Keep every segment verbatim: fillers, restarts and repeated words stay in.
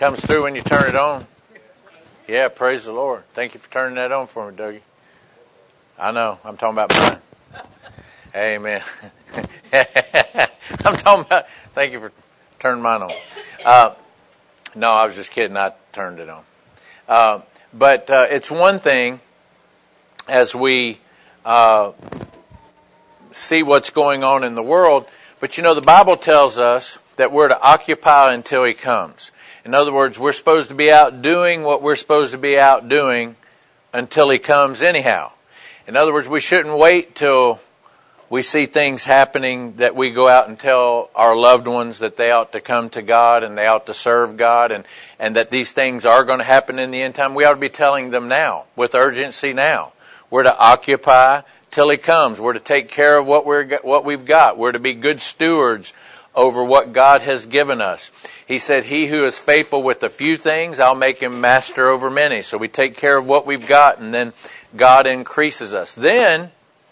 Comes through when you turn it on. Yeah, praise the Lord. Thank you for turning that on for me, Dougie. I know. I'm talking about mine. Amen. I'm talking about, thank you for turning mine on. Uh, no, I was just kidding. I turned it on. Uh, but uh, it's one thing as we uh, see what's going on in the world. But you know, the Bible tells us that we're to occupy until He comes. In other words, we're supposed to be out doing what we're supposed to be out doing until He comes anyhow. In other words, we shouldn't wait till we see things happening that we go out and tell our loved ones that they ought to come to God and they ought to serve God and, and that these things are going to happen in the end time. We ought to be telling them now, with urgency now. We're to occupy till He comes. We're to take care of what we're what we've got. We're to be good stewards over what God has given us. He said, he who is faithful with a few things, I'll make him master over many. So we take care of what we've got, and then God increases us. Then,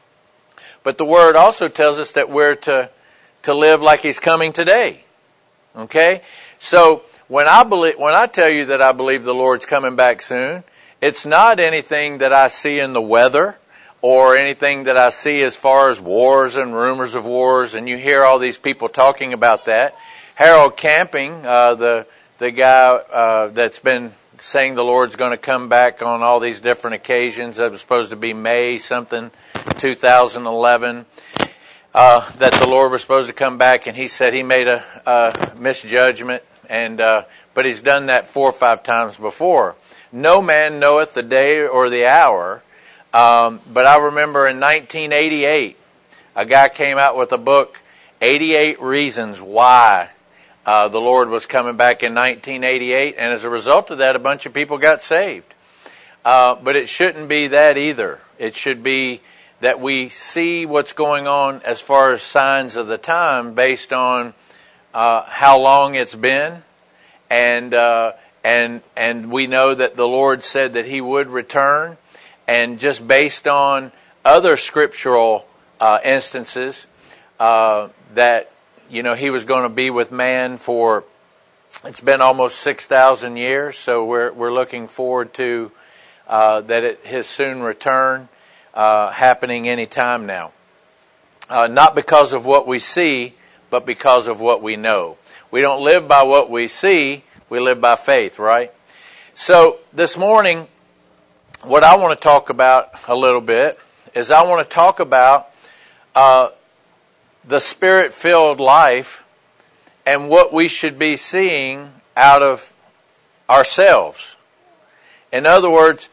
but the Word also tells us that we're to, to live like He's coming today. Okay? So, when I believe, when I tell you that I believe the Lord's coming back soon, it's not anything that I see in the weather, or anything that I see as far as wars and rumors of wars, and you hear all these people talking about that. Harold Camping, uh, the the guy uh, that's been saying the Lord's going to come back on all these different occasions, it was supposed to be May something, two thousand eleven, uh, that the Lord was supposed to come back, and he said he made a, a misjudgment, and uh, but he's done that four or five times before. No man knoweth the day or the hour. Um, but I remember in nineteen eighty-eight, a guy came out with a book, eighty-eight Reasons Why uh, the Lord was coming back in nineteen eighty-eight. And as a result of that, a bunch of people got saved. Uh, but it shouldn't be that either. It should be that we see what's going on as far as signs of the time based on uh, how long it's been. And, uh, and, and we know that the Lord said that He would return. And just based on other scriptural uh, instances uh, that, you know, He was going to be with man for, it's been almost six thousand years. So we're we're looking forward to uh, that it, His soon return uh, happening any time now. Uh, not because of what we see, but because of what we know. We don't live by what we see, we live by faith, right? So this morning, what I want to talk about a little bit is I want to talk about uh, the Spirit-filled life and what we should be seeing out of ourselves. In other words,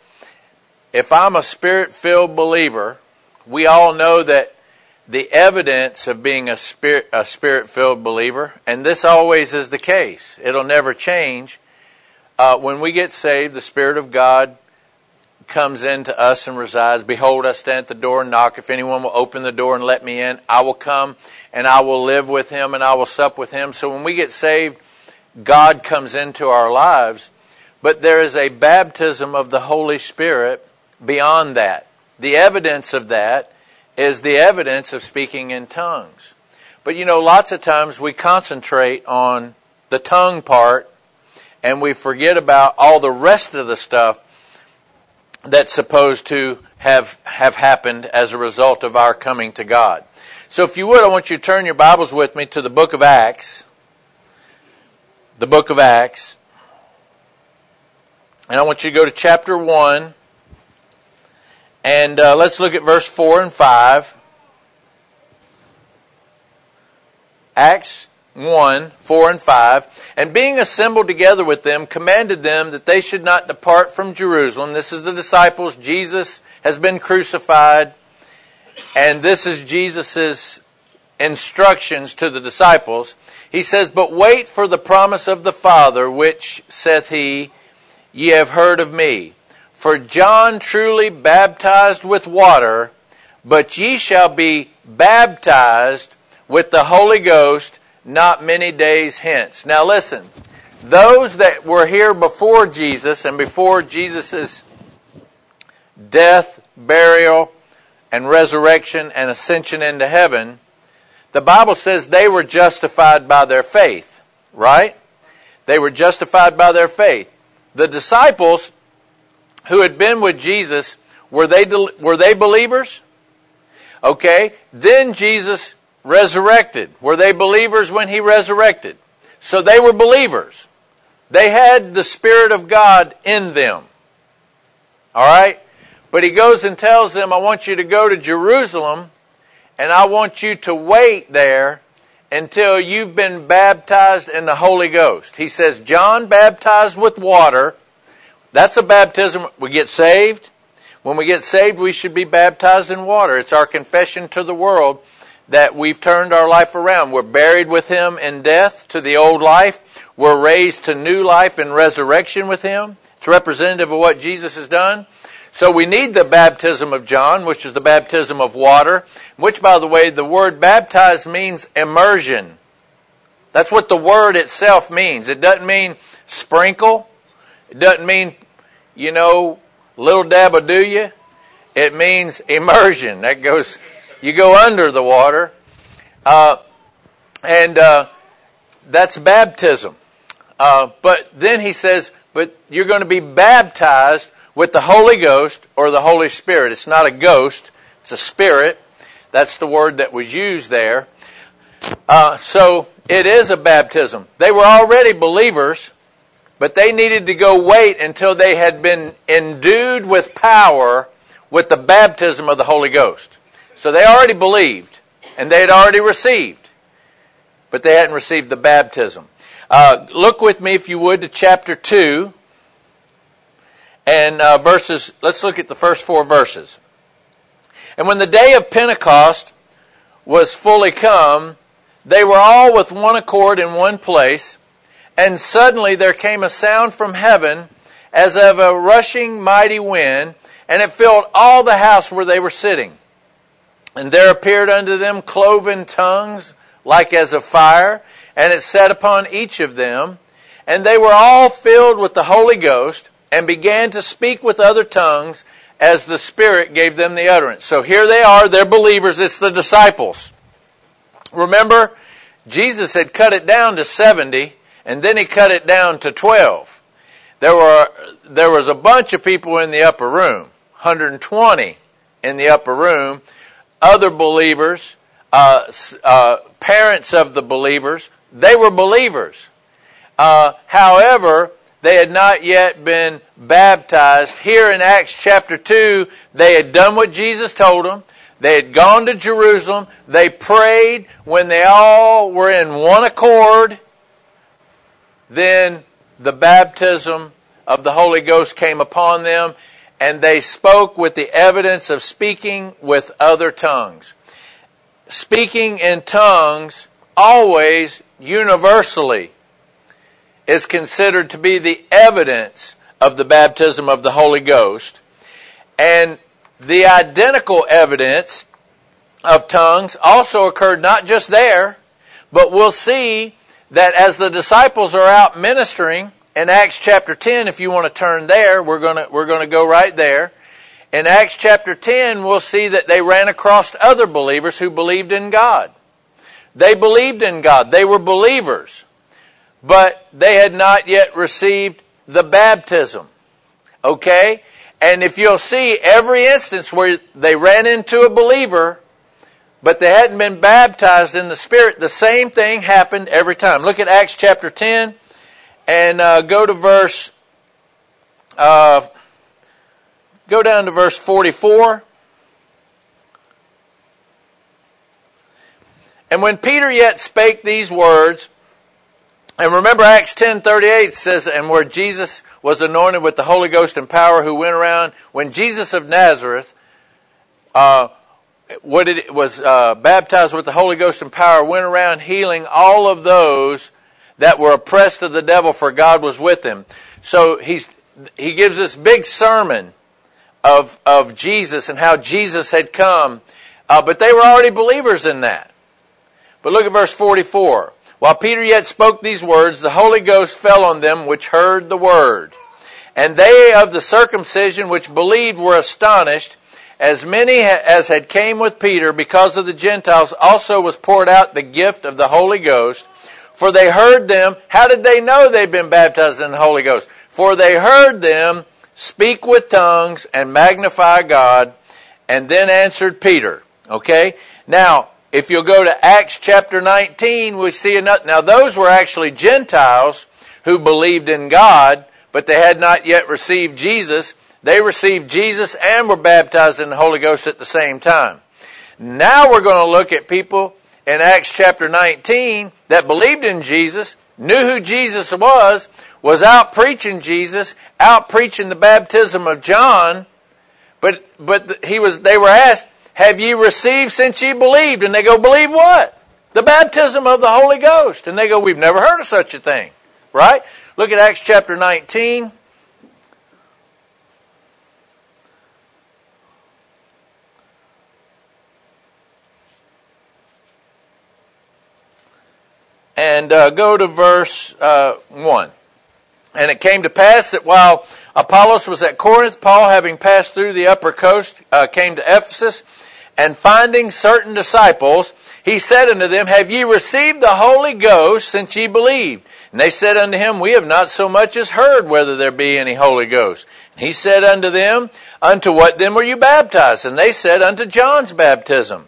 if I'm a Spirit-filled believer, we all know that the evidence of being a spirit a Spirit-filled believer, and this always is the case, it'll never change. Uh, when we get saved, the Spirit of God comes into us and resides. Behold, I stand at the door and knock. If anyone will open the door and let me in, I will come and I will live with him and I will sup with him. So when we get saved, God comes into our lives. But there is a baptism of the Holy Spirit beyond that. The evidence of that is the evidence of speaking in tongues. But you know, lots of times we concentrate on the tongue part and we forget about all the rest of the stuff that's supposed to have have happened as a result of our coming to God. So if you would, I want you to turn your Bibles with me to the book of Acts. The book of Acts. And I want you to go to chapter one. And uh, let's look at verse four and five. Acts one, four and five. And being assembled together with them, commanded them that they should not depart from Jerusalem. This is the disciples. Jesus has been crucified. And this is Jesus' instructions to the disciples. He says, but wait for the promise of the Father, which, saith he, ye have heard of me. For John truly baptized with water, but ye shall be baptized with the Holy Ghost not many days hence. Now listen, those that were here before Jesus and before Jesus' death, burial, and resurrection and ascension into heaven, the Bible says they were justified by their faith, right? They were justified by their faith. The disciples who had been with Jesus, were they were they believers? Okay, then Jesus resurrected. Were they believers when He resurrected? So they were believers. They had the Spirit of God in them. All right? But He goes and tells them, I want you to go to Jerusalem, and I want you to wait there until you've been baptized in the Holy Ghost. He says, John baptized with water. That's a baptism. We get saved. When we get saved, we should be baptized in water. It's our confession to the world that we've turned our life around. We're buried with Him in death to the old life. We're raised to new life in resurrection with Him. It's representative of what Jesus has done. So we need the baptism of John, which is the baptism of water, which, by the way, the word baptize means immersion. That's what the word itself means. It doesn't mean sprinkle. It doesn't mean, you know, little dab of do you. It means immersion. That goes, you go under the water. Uh, and uh, that's baptism. Uh, but then he says, but you're going to be baptized with the Holy Ghost or the Holy Spirit. It's not a ghost, it's a spirit. That's the word that was used there. Uh, so it is a baptism. They were already believers, but they needed to go wait until they had been endued with power with the baptism of the Holy Ghost. So they already believed, and they had already received, but they hadn't received the baptism. Uh, look with me, if you would, to chapter two. And uh, verses, let's look at the first four verses. And when the day of Pentecost was fully come, they were all with one accord in one place. And suddenly there came a sound from heaven as of a rushing mighty wind, and it filled all the house where they were sitting. And there appeared unto them cloven tongues like as of fire, and it sat upon each of them. And they were all filled with the Holy Ghost, and began to speak with other tongues as the Spirit gave them the utterance. So here they are, they're believers, it's the disciples. Remember, Jesus had cut it down to seventy, and then He cut it down to twelve. There were there was a bunch of people in the upper room, one hundred twenty in the upper room, other believers, uh, uh, parents of the believers. They were believers. Uh, however, they had not yet been baptized. Here in Acts chapter two, they had done what Jesus told them. They had gone to Jerusalem. They prayed. When they all were in one accord, then the baptism of the Holy Ghost came upon them, and they spoke with the evidence of speaking with other tongues. Speaking in tongues always, universally, is considered to be the evidence of the baptism of the Holy Ghost. And the identical evidence of tongues also occurred not just there, but we'll see that as the disciples are out ministering in Acts chapter ten, if you want to turn there, we're going to we're going to go right there. In Acts chapter ten, we'll see that they ran across other believers who believed in God. They believed in God. They were believers. But they had not yet received the baptism. Okay? And if you'll see every instance where they ran into a believer, but they hadn't been baptized in the Spirit, the same thing happened every time. Look at Acts chapter ten and uh, go to verse, uh, go down to verse forty-four. And when Peter yet spake these words, and remember Acts ten thirty-eight says, and where Jesus was anointed with the Holy Ghost and power, who went around, when Jesus of Nazareth uh, what it was uh, baptized with the Holy Ghost and power, went around healing all of those that were oppressed of the devil, for God was with him. So he's he gives this big sermon of of Jesus and how Jesus had come, uh, but they were already believers in that. But look at verse forty-four. While Peter yet spoke these words, the Holy Ghost fell on them which heard the word. And they of the circumcision which believed were astonished, as many as had came with Peter, because of the Gentiles also was poured out the gift of the Holy Ghost. For they heard them. How did they know they'd been baptized in the Holy Ghost? For they heard them speak with tongues and magnify God, and then answered Peter. Okay? Now, if you'll go to Acts chapter nineteen, we see another. Now, those were actually Gentiles who believed in God, but they had not yet received Jesus. They received Jesus and were baptized in the Holy Ghost at the same time. Now we're going to look at people in Acts chapter nineteen that believed in Jesus, knew who Jesus was, was out preaching Jesus, out preaching the baptism of John, but but he was. They were asked, "Have ye received since ye believed?" And they go, "Believe what? The baptism of the Holy Ghost." And they go, "We've never heard of such a thing." Right? Look at Acts chapter nineteen. And uh, go to verse uh, one. And it came to pass that while Apollos was at Corinth, Paul, having passed through the upper coast, uh, came to Ephesus, and finding certain disciples, he said unto them, "Have ye received the Holy Ghost since ye believed?" And they said unto him, "We have not so much as heard whether there be any Holy Ghost." And he said unto them, "Unto what then were you baptized?" And they said, "Unto John's baptism."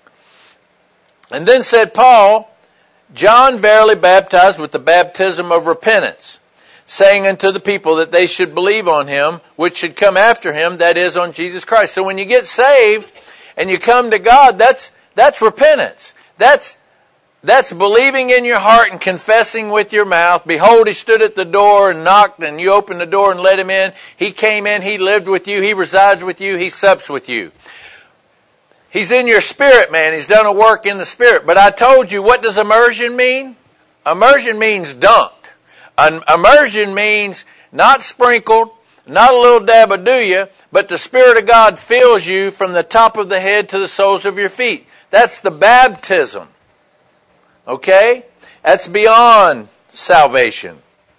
And then said Paul, "John verily baptized with the baptism of repentance, saying unto the people that they should believe on him, which should come after him, that is, on Jesus Christ." So when you get saved and you come to God, that's that's repentance. That's that's believing in your heart and confessing with your mouth. Behold, he stood at the door and knocked, and you opened the door and let him in. He came in, he lived with you, he resides with you, he sups with you. He's in your spirit, man. He's done a work in the spirit. But I told you, what does immersion mean? Immersion means dunked. Immersion means not sprinkled, not a little dab of do-ya, but the Spirit of God fills you from the top of the head to the soles of your feet. That's the baptism. Okay? That's beyond salvation.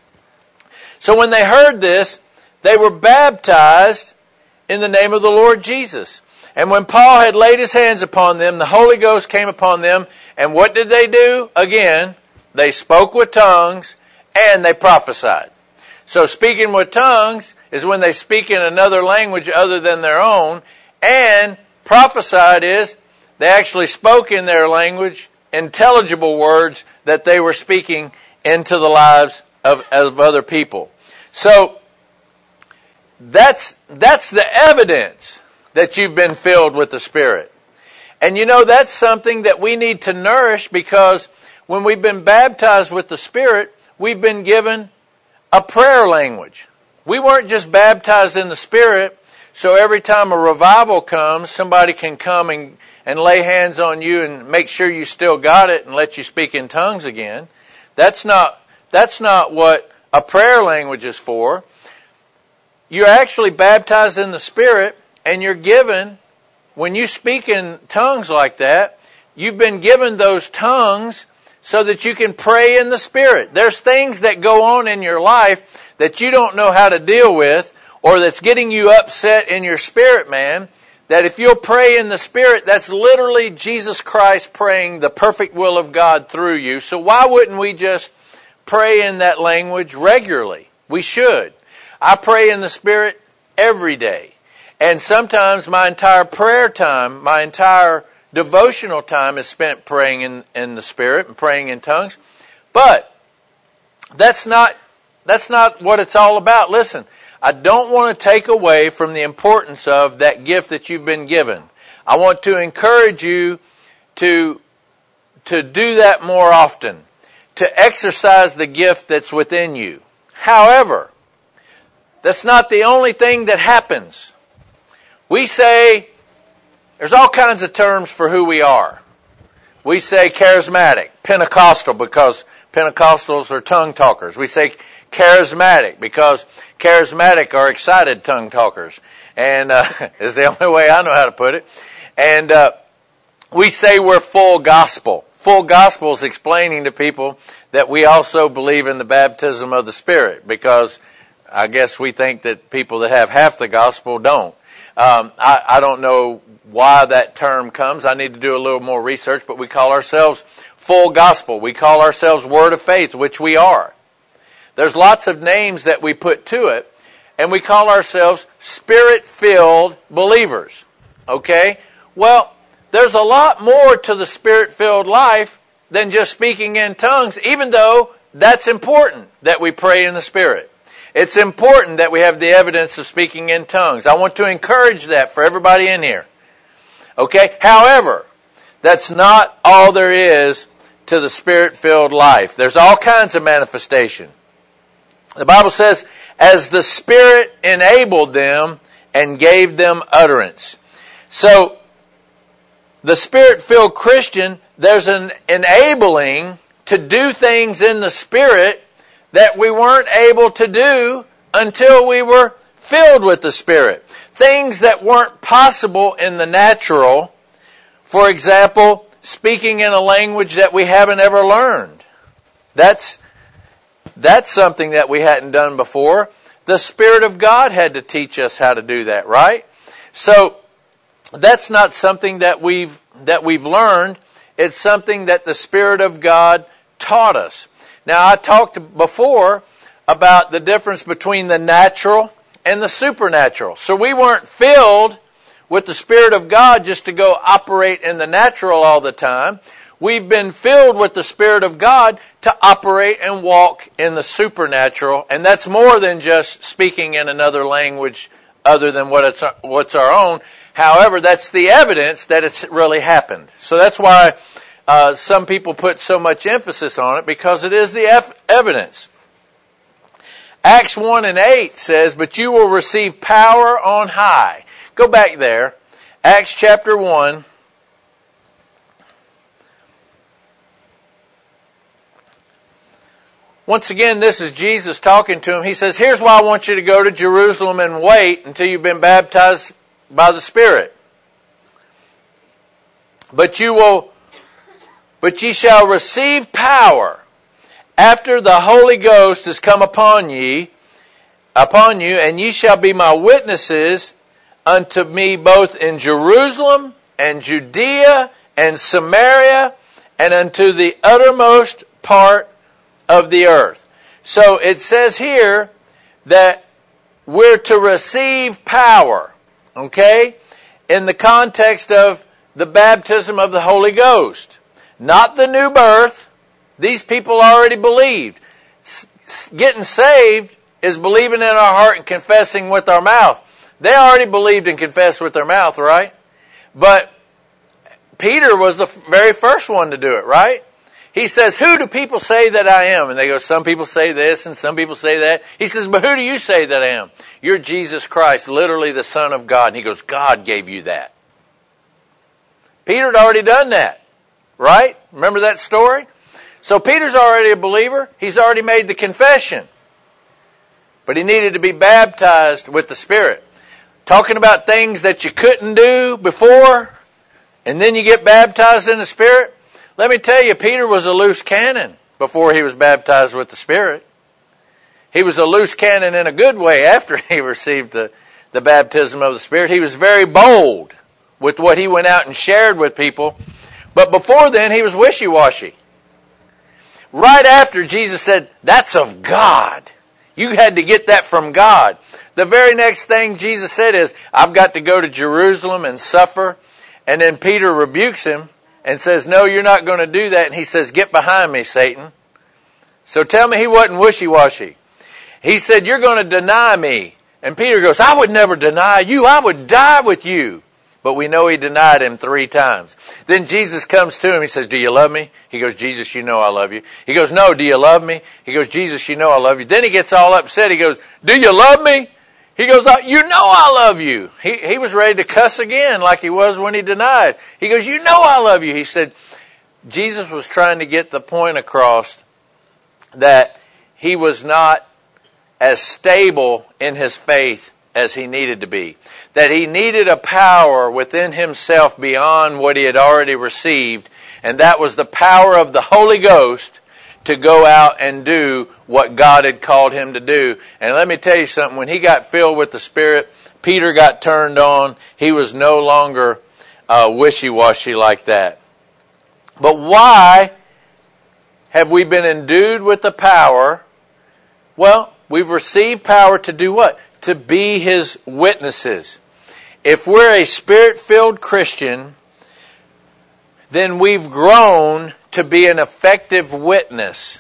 So when they heard this, they were baptized in the name of the Lord Jesus. And when Paul had laid his hands upon them, the Holy Ghost came upon them. And what did they do? Again, they spoke with tongues and they prophesied. So speaking with tongues is when they speak in another language other than their own. And prophesied is they actually spoke in their language intelligible words that they were speaking into the lives of, of other people. So that's that's the evidence that you've been filled with the Spirit. And you know, that's something that we need to nourish, because when we've been baptized with the Spirit, we've been given a prayer language. We weren't just baptized in the Spirit, so every time a revival comes, somebody can come and, and lay hands on you and make sure you still got it and let you speak in tongues again. That's not, that's not what a prayer language is for. You're actually baptized in the Spirit, and you're given, when you speak in tongues like that, you've been given those tongues so that you can pray in the Spirit. There's things that go on in your life that you don't know how to deal with, or that's getting you upset in your spirit, man, that if you'll pray in the Spirit, that's literally Jesus Christ praying the perfect will of God through you. So why wouldn't we just pray in that language regularly? We should. I pray in the Spirit every day. And sometimes my entire prayer time, my entire devotional time is spent praying in, in the Spirit and praying in tongues. But that's not, that's not what it's all about. Listen, I don't want to take away from the importance of that gift that you've been given. I want to encourage you to, to do that more often, to exercise the gift that's within you. However, that's not the only thing that happens. We say, there's all kinds of terms for who we are. We say charismatic, Pentecostal, because Pentecostals are tongue talkers. We say charismatic because charismatic are excited tongue talkers. And uh, is the only way I know how to put it. And uh, we say we're full gospel. Full gospel is explaining to people that we also believe in the baptism of the Spirit, because I guess we think that people that have half the gospel don't. Um, I, I don't know why that term comes. I need to do a little more research, but we call ourselves full gospel. We call ourselves word of faith, which we are. There's lots of names that we put to it, and we call ourselves Spirit-filled believers. Okay? Well, there's a lot more to the Spirit-filled life than just speaking in tongues, even though that's important that we pray in the Spirit. It's important that we have the evidence of speaking in tongues. I want to encourage that for everybody in here. Okay? However, that's not all there is to the Spirit-filled life. There's all kinds of manifestation. The Bible says, as the Spirit enabled them and gave them utterance. So, the Spirit-filled Christian, there's an enabling to do things in the Spirit that we weren't able to do until we were filled with the Spirit. Things that weren't possible in the natural. For example, speaking in a language that we haven't ever learned. That's, that's something that we hadn't done before. The Spirit of God had to teach us how to do that, right? So, that's not something that we've, that we've learned. It's something that the Spirit of God taught us. Now, I talked before about the difference between the natural and the supernatural. So we weren't filled with the Spirit of God just to go operate in the natural all the time. We've been filled with the Spirit of God to operate and walk in the supernatural. And that's more than just speaking in another language other than what it's, what's our own. However, that's the evidence that it's really happened. So that's why uh, some people put so much emphasis on it, because it is the ev- evidence. Acts one and eight says, but you will receive power on high. Go back there. Acts chapter one. Once again, this is Jesus talking to him. He says, here's why I want you to go to Jerusalem and wait until you've been baptized by the Spirit. But you will, but ye shall receive power after the Holy Ghost is come upon ye, upon you, and ye shall be my witnesses unto me both in Jerusalem and Judea and Samaria and unto the uttermost part of the earth. So it says here that we're to receive power. Okay? In the context of the baptism of the Holy Ghost. Not the new birth. These people already believed. S- getting saved is believing in our heart and confessing with our mouth. They already believed and confessed with their mouth, right? But Peter was the very first one to do it, right? He says, who do people say that I am? And they go, some people say this and some people say that. He says, but who do you say that I am? You're Jesus Christ, literally the Son of God. And he goes, God gave you that. Peter had already done that, right? Remember that story? So Peter's already a believer. He's already made the confession. But he needed to be baptized with the Spirit. Talking about things that you couldn't do before, and then you get baptized in the Spirit. Let me tell you, Peter was a loose cannon before he was baptized with the Spirit. He was a loose cannon in a good way after he received the, the baptism of the Spirit. He was very bold with what he went out and shared with people. But before then, he was wishy-washy. Right after, Jesus said, that's of God. You had to get that from God. The very next thing Jesus said is, I've got to go to Jerusalem and suffer. And then Peter rebukes him and says, no, you're not going to do that. And he says, get behind me, Satan. So tell me he wasn't wishy-washy. He said, you're going to deny me. And Peter goes, I would never deny you. I would die with you. But we know he denied him three times. Then Jesus comes to him. He says, do you love me? He goes, Jesus, you know I love you. He goes, no, do you love me? He goes, Jesus, you know I love you. Then he gets all upset. He goes, do you love me? He goes, you know I love you. He, he was ready to cuss again like he was when he denied. He goes, you know I love you. He said, Jesus was trying to get the point across that he was not as stable in his faith as he needed to be. That he needed a power within himself beyond what he had already received. And that was the power of the Holy Ghost to go out and do what God had called him to do. And let me tell you something, when he got filled with the Spirit, Peter got turned on, he was no longer uh, wishy-washy like that. But why have we been endued with the power? Well, we've received power to do what? To be His witnesses. If we're a Spirit-filled Christian, then we've grown to be an effective witness.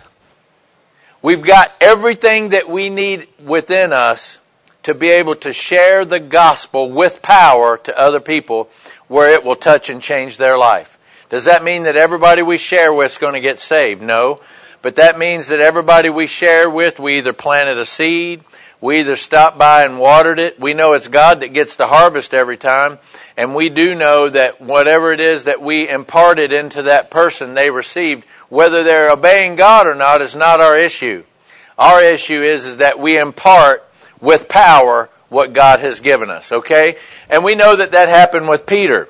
We've got everything that we need within us to be able to share the gospel with power to other people where it will touch and change their life. Does that mean that everybody we share with is going to get saved? No. But that means that everybody we share with, we either planted a seed, we either stopped by and watered it. We know it's God that gets the harvest every time. And we do know that whatever it is that we imparted into that person they received, whether they're obeying God or not, is not our issue. Our issue is, is that we impart with power what God has given us, okay? And we know that that happened with Peter.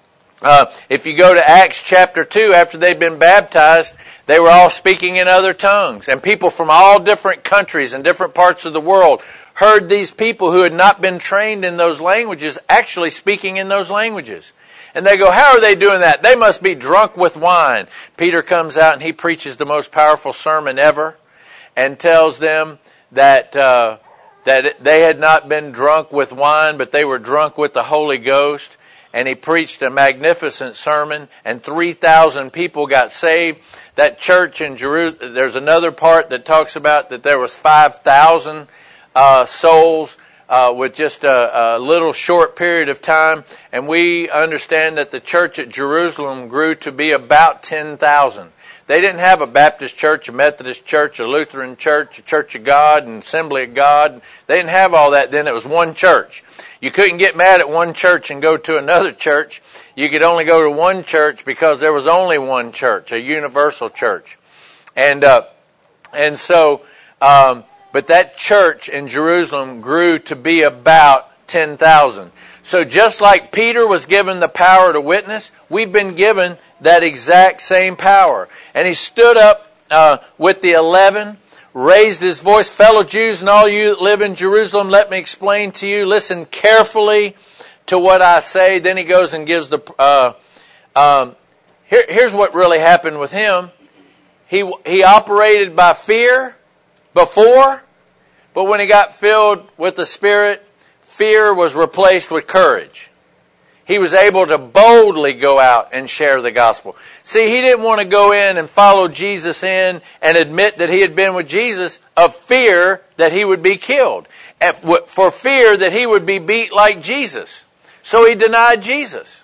Uh, if you go to Acts chapter two, after they'd been baptized, they were all speaking in other tongues. And people from all different countries and different parts of the world heard these people who had not been trained in those languages actually speaking in those languages. And they go, how are they doing that? They must be drunk with wine. Peter comes out and he preaches the most powerful sermon ever and tells them that uh, that they had not been drunk with wine, but they were drunk with the Holy Ghost. And he preached a magnificent sermon, and three thousand people got saved. That church in Jerusalem, there's another part that talks about that there was five thousand uh, souls uh, with just a, a little short period of time. And we understand that the church at Jerusalem grew to be about ten thousand. They didn't have a Baptist church, a Methodist church, a Lutheran church, a Church of God, an Assembly of God. They didn't have all that then. It was one church. You couldn't get mad at one church and go to another church. You could only go to one church because there was only one church, a universal church. And uh, and so, um, but that church in Jerusalem grew to be about ten thousand. So just like Peter was given the power to witness, we've been given that exact same power. And he stood up uh, with the eleven, raised his voice, fellow Jews and all you that live in Jerusalem, let me explain to you, listen carefully to what I say. Then he goes and gives the, uh, um, here, here's what really happened with him. He, he operated by fear before, but when he got filled with the Spirit, fear was replaced with courage. He was able to boldly go out and share the gospel. See, he didn't want to go in and follow Jesus in and admit that he had been with Jesus of fear that he would be killed, for fear that he would be beat like Jesus. So he denied Jesus.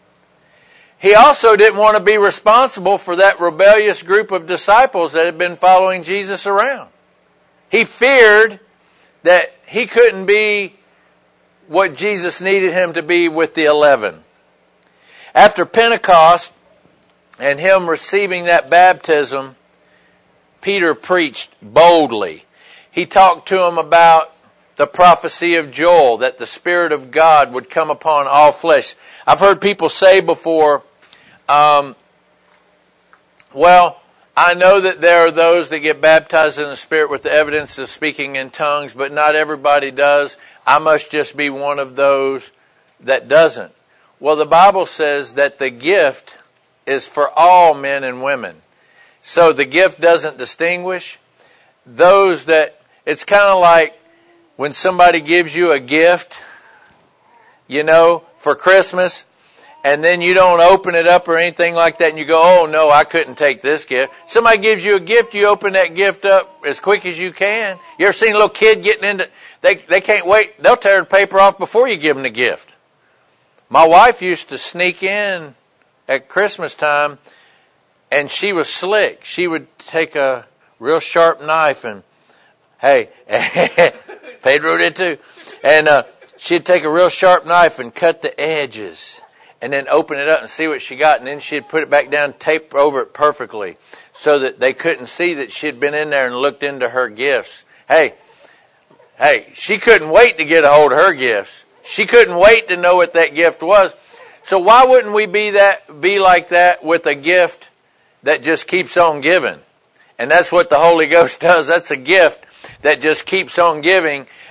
He also didn't want to be responsible for that rebellious group of disciples that had been following Jesus around. He feared that he couldn't be what Jesus needed him to be with the eleven. After Pentecost and him receiving that baptism, Peter preached boldly. He talked to them about the prophecy of Joel, that the Spirit of God would come upon all flesh. I've heard people say before, um, well, I know that there are those that get baptized in the Spirit with the evidence of speaking in tongues, but not everybody does. I must just be one of those that doesn't. Well, the Bible says that the gift is for all men and women. So the gift doesn't distinguish. Those that, it's kind of like when somebody gives you a gift, you know, for Christmas, and then you don't open it up or anything like that, and you go, oh no, I couldn't take this gift. Somebody gives you a gift, you open that gift up as quick as you can. You ever seen a little kid getting into, they they can't wait, they'll tear the paper off before you give them the gift. My wife used to sneak in at Christmas time, and she was slick. She would take a real sharp knife and, hey, Pedro did too, and uh, she'd take a real sharp knife and cut the edges, and then open it up and see what she got, and then she'd put it back down, tape over it perfectly, so that they couldn't see that she'd been in there and looked into her gifts. Hey, hey, she couldn't wait to get a hold of her gifts. She couldn't wait to know what that gift was. So why wouldn't we be that, be like that with a gift that just keeps on giving? And that's what the Holy Ghost does. That's a gift that just keeps on giving.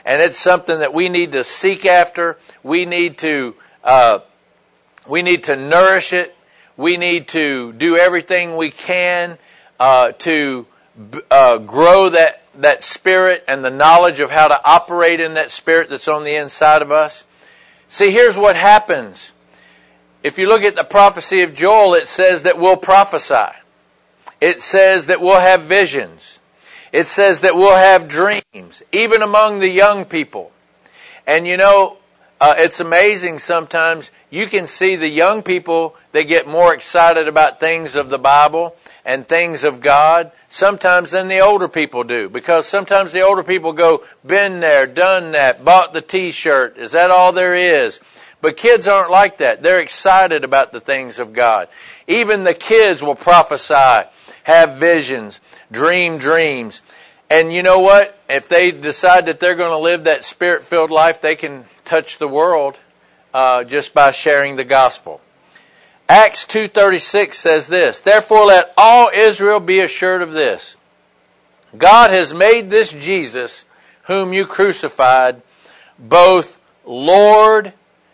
and it's something that we need to seek after. We need to uh, we need to nourish it. We need to do everything we can uh, to uh, grow that that spirit and the knowledge of how to operate in that spirit that's on the inside of us. See, here's what happens. If you look at the prophecy of Joel, it says that we'll prophesy. It says that we'll have visions. It says that we'll have dreams, even among the young people. And you know, uh, it's amazing sometimes. You can see the young people, they get more excited about things of the Bible and things of God sometimes than the older people do. Because sometimes the older people go, been there, done that, bought the t-shirt. Is that all there is? But kids aren't like that. They're excited about the things of God. Even the kids will prophesy, have visions, dream dreams. And you know what? If they decide that they're going to live that spirit-filled life, they can touch the world uh, just by sharing the gospel. Acts two thirty-six says this, "Therefore let all Israel be assured of this. God has made this Jesus, whom you crucified, both Lord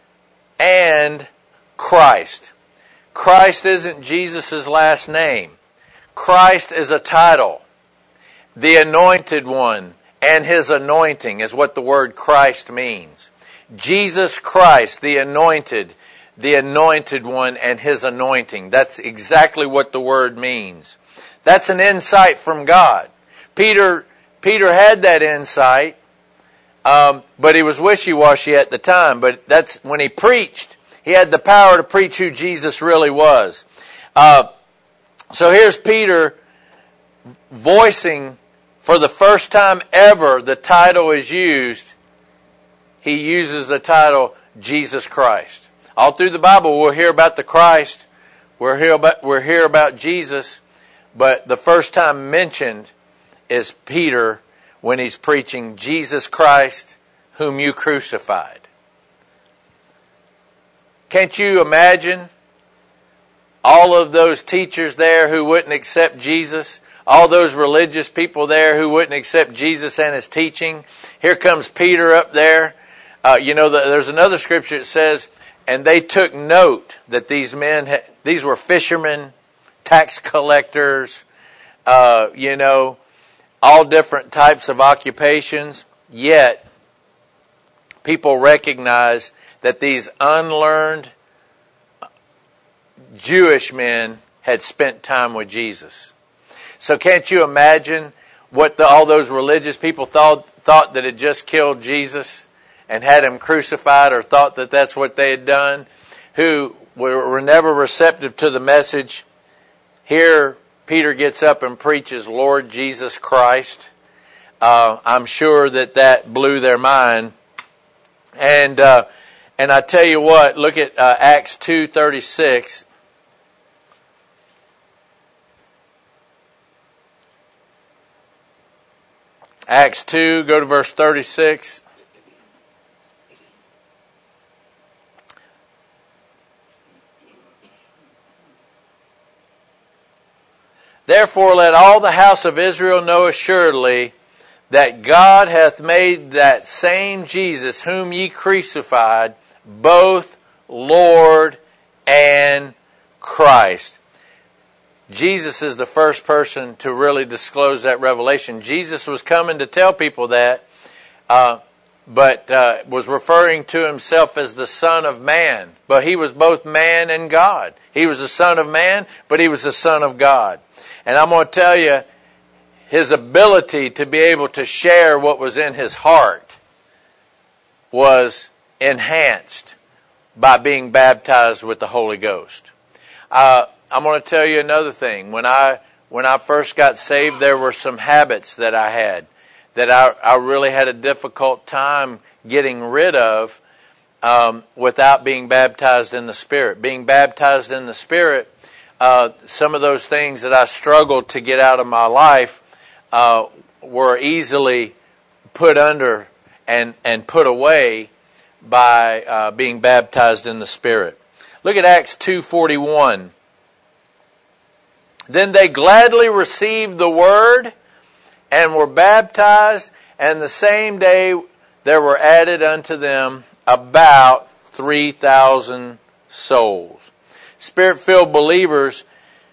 and Christ." Christ isn't Jesus' last name. Christ is a title. The anointed one and his anointing is what the word Christ means. Jesus Christ, the anointed, the anointed one and his anointing. That's exactly what the word means. That's an insight from God. Peter, Peter had that insight, um, but he was wishy-washy at the time. But that's when he preached. He had the power to preach who Jesus really was. Uh, so here's Peter voicing, for the first time ever, the title is used. He uses the title Jesus Christ. All through the Bible, we'll hear about the Christ. We'll hear about, we'll hear about Jesus. But the first time mentioned is Peter when he's preaching Jesus Christ, whom you crucified. Can't you imagine all of those teachers there who wouldn't accept Jesus? All those religious people there who wouldn't accept Jesus and his teaching? Here comes Peter up there. Uh, you know, there's another scripture that says, and they took note that these men, had, these were fishermen, tax collectors, uh, you know, all different types of occupations. Yet, people recognize that these unlearned Jewish men had spent time with Jesus. So can't you imagine what the, all those religious people thought, thought that had just killed Jesus and had him crucified, or thought that that's what they had done, who were, were never receptive to the message? Here, Peter gets up and preaches Lord Jesus Christ. Uh, I'm sure that that blew their mind. And uh, and I tell you what, look at uh, Acts two thirty-six. Acts two, go to verse thirty-six. "Therefore let all the house of Israel know assuredly that God hath made that same Jesus whom ye crucified both Lord and Christ." Jesus is the first person to really disclose that revelation. Jesus was coming to tell people that, uh, but uh, was referring to himself as the Son of Man. But he was both man and God. He was the Son of Man, but he was the Son of God. And I'm going to tell you, his ability to be able to share what was in his heart was enhanced by being baptized with the Holy Ghost. Uh, I'm going to tell you another thing. When I when I first got saved, there were some habits that I had that I, I really had a difficult time getting rid of um, without being baptized in the Spirit. Being baptized in the Spirit, uh, some of those things that I struggled to get out of my life uh, were easily put under and, and put away by uh, being baptized in the Spirit. Look at Acts two forty-one. "Then they gladly received the word and were baptized, and the same day there were added unto them about three thousand souls. Spirit-filled believers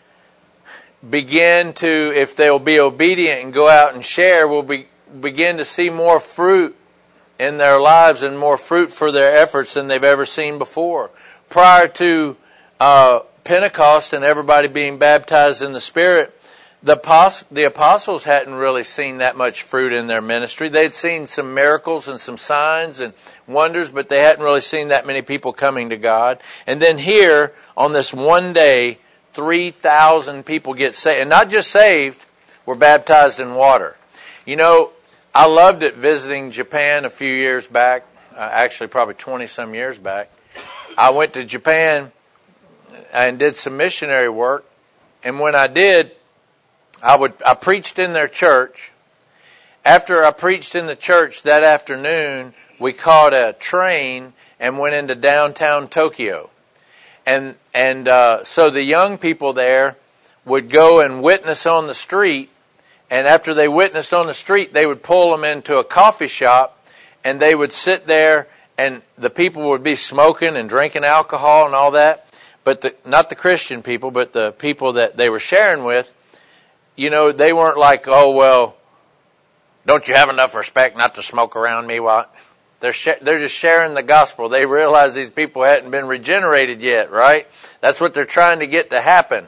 begin to, if they'll be obedient and go out and share, will be, begin to see more fruit in their lives and more fruit for their efforts than they've ever seen before. Prior to uh, Pentecost and everybody being baptized in the Spirit, the, apos- the apostles hadn't really seen that much fruit in their ministry. They'd seen some miracles and some signs and wonders, but they hadn't really seen that many people coming to God. And then here, on this one day, three thousand people get saved. And not just saved, were baptized in water. You know, I loved it visiting Japan a few years back, uh, actually probably twenty-some years back. I went to Japan and did some missionary work. And when I did, I would I preached in their church. After I preached in the church that afternoon, we caught a train and went into downtown Tokyo. And and uh, so the young people there would go and witness on the street. And after they witnessed on the street, they would pull them into a coffee shop, and they would sit there, and the people would be smoking and drinking alcohol and all that. But the, not the Christian people, but the people that they were sharing with, you know, they weren't like, oh, well, don't you have enough respect not to smoke around me? What? They're sh- they're just sharing the gospel. They realize these people hadn't been regenerated yet, right? That's what they're trying to get to happen.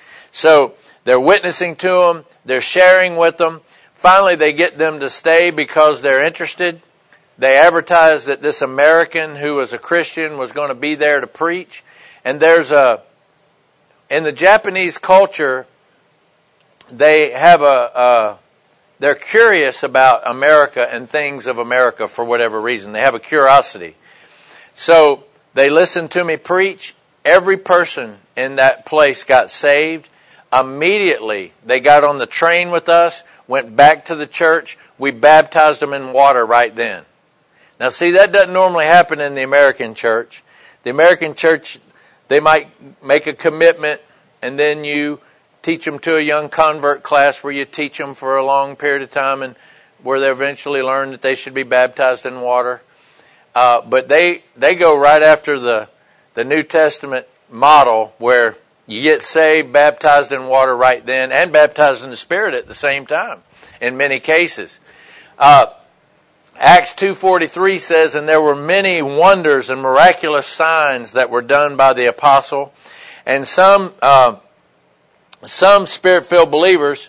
So they're witnessing to them. They're sharing with them. Finally, they get them to stay because they're interested. They advertise that this American who was a Christian was going to be there to preach. And there's a, in the Japanese culture, they have a, a they're curious about America and things of America for whatever reason. They have a curiosity. So they listened to me preach. Every person in that place got saved. Immediately, they got on the train with us, went back to the church. We baptized them in water right then. Now, see, that doesn't normally happen in the American church. The American church, they might make a commitment, and then you teach them to a young convert class where you teach them for a long period of time and where they eventually learn that they should be baptized in water. Uh, but they they go right after the, the New Testament model where you get saved, baptized in water right then, and baptized in the Spirit at the same time in many cases. Uh, Acts two forty-three says, and there were many wonders and miraculous signs that were done by the apostle. And some uh, some Spirit-filled believers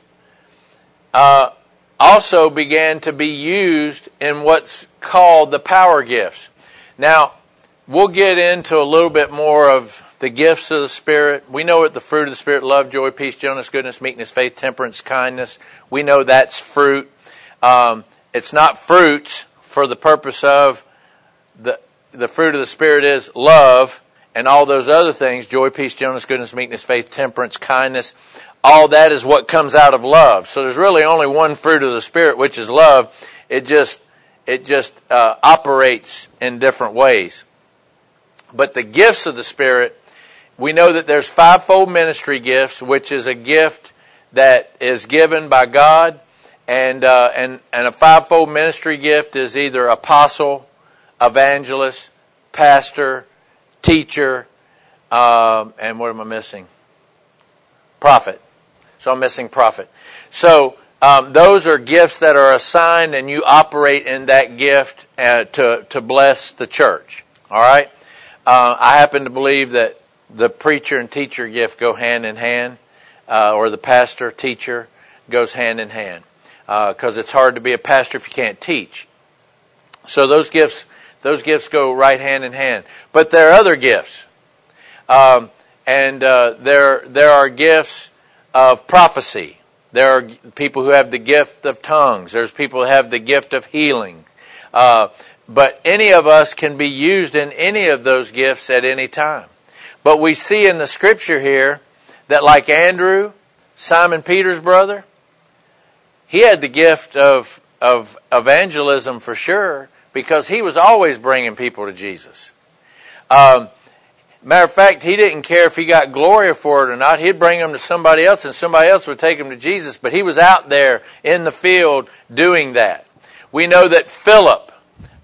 uh, also began to be used in what's called the power gifts. Now, we'll get into a little bit more of the gifts of the Spirit. We know what the fruit of the Spirit: love, joy, peace, gentleness, goodness, meekness, faith, temperance, kindness. We know that's fruit. Um, it's not fruits for the purpose of the the fruit of the Spirit is love and all those other things: joy, peace, gentleness, goodness, meekness, faith, temperance, kindness. All that is what comes out of love. So there's really only one fruit of the Spirit, which is love. It just it just uh, operates in different ways. But the gifts of the Spirit, we know that there's fivefold ministry gifts, which is a gift that is given by God, and uh, and and a fivefold ministry gift is either apostle, evangelist, pastor, teacher, um, and what am I missing? Prophet. So I'm missing prophet. So um, those are gifts that are assigned, and you operate in that gift uh, to to bless the church. All right. Uh, I happen to believe that the preacher and teacher gift go hand in hand, uh, or the pastor teacher goes hand in hand, because uh, it's hard to be a pastor if you can't teach. So those gifts, those gifts go right hand in hand. But there are other gifts, um, and uh, there there are gifts of prophecy. There are people who have the gift of tongues. There's people who have the gift of healing. Uh, but any of us can be used in any of those gifts at any time. But we see in the Scripture here that, like Andrew, Simon Peter's brother, he had the gift of of evangelism for sure, because he was always bringing people to Jesus. Um, matter of fact, he didn't care if he got glory for it or not. He'd bring them to somebody else, and somebody else would take them to Jesus. But he was out there in the field doing that. We know that Philip,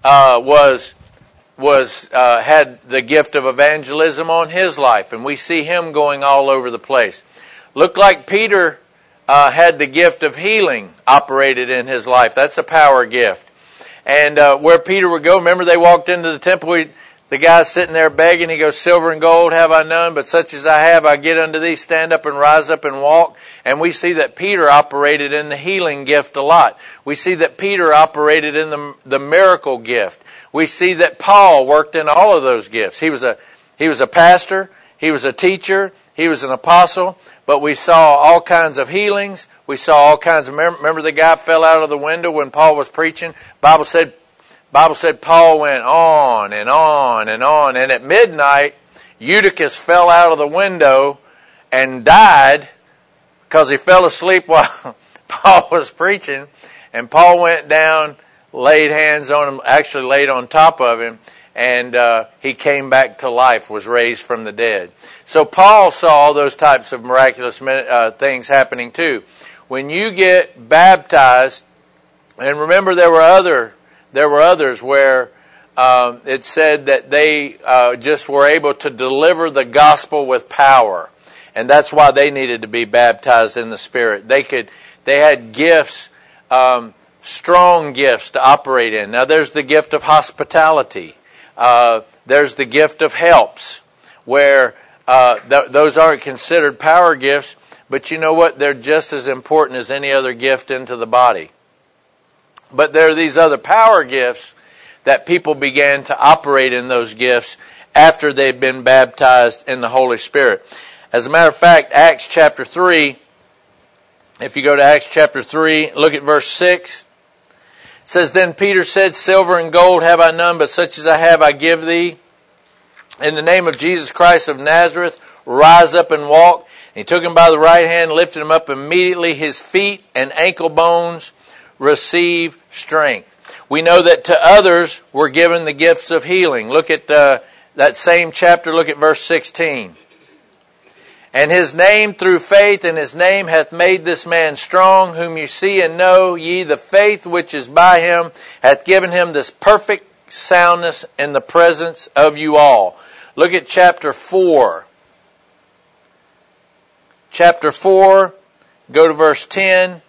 uh, was was uh, had the gift of evangelism on his life, and we see him going all over the place. Looked like Peter uh, had the gift of healing operated in his life. That's a power gift. And uh, where Peter would go, remember they walked into the temple, he, the guy's sitting there begging, he goes, silver and gold have I none, but such as I have I get unto thee, stand up and rise up and walk. And we see that Peter operated in the healing gift a lot. We see that Peter operated in the, the miracle gift. We see that Paul worked in all of those gifts. He was a, he was a pastor, he was a teacher, he was an apostle, but we saw all kinds of healings. We saw all kinds of, remember the guy fell out of the window when Paul was preaching? Bible said, Bible said Paul went on and on and on. And at midnight, Eutychus fell out of the window and died because he fell asleep while Paul was preaching. And Paul went down, laid hands on him, actually laid on top of him, and uh, he came back to life, was raised from the dead. So Paul saw all those types of miraculous uh, things happening too. When you get baptized, and remember there were other there were others where um, it said that they uh, just were able to deliver the gospel with power, and that's why they needed to be baptized in the Spirit. They could they had gifts, um, strong gifts to operate in. Now there's the gift of hospitality. Uh, there's the gift of helps, where uh, th- those aren't considered power gifts. But you know what? They're just as important as any other gift into the body. But there are these other power gifts that people began to operate in those gifts after they've been baptized in the Holy Spirit. As a matter of fact, Acts chapter three, if you go to Acts chapter three, look at verse six. It says, Then Peter said, Silver and gold have I none, but such as I have I give thee. In the name of Jesus Christ of Nazareth, rise up and walk. And he took him by the right hand, lifted him up. Immediately his feet and ankle bones received strength. We know that to others were given the gifts of healing. Look at uh, that same chapter. Look at verse sixteen. And his name through faith in his name hath made this man strong, whom you see and know. Ye, the faith which is by him hath given him this perfect soundness in the presence of you all. Look at chapter four. Chapter four, go to verse ten.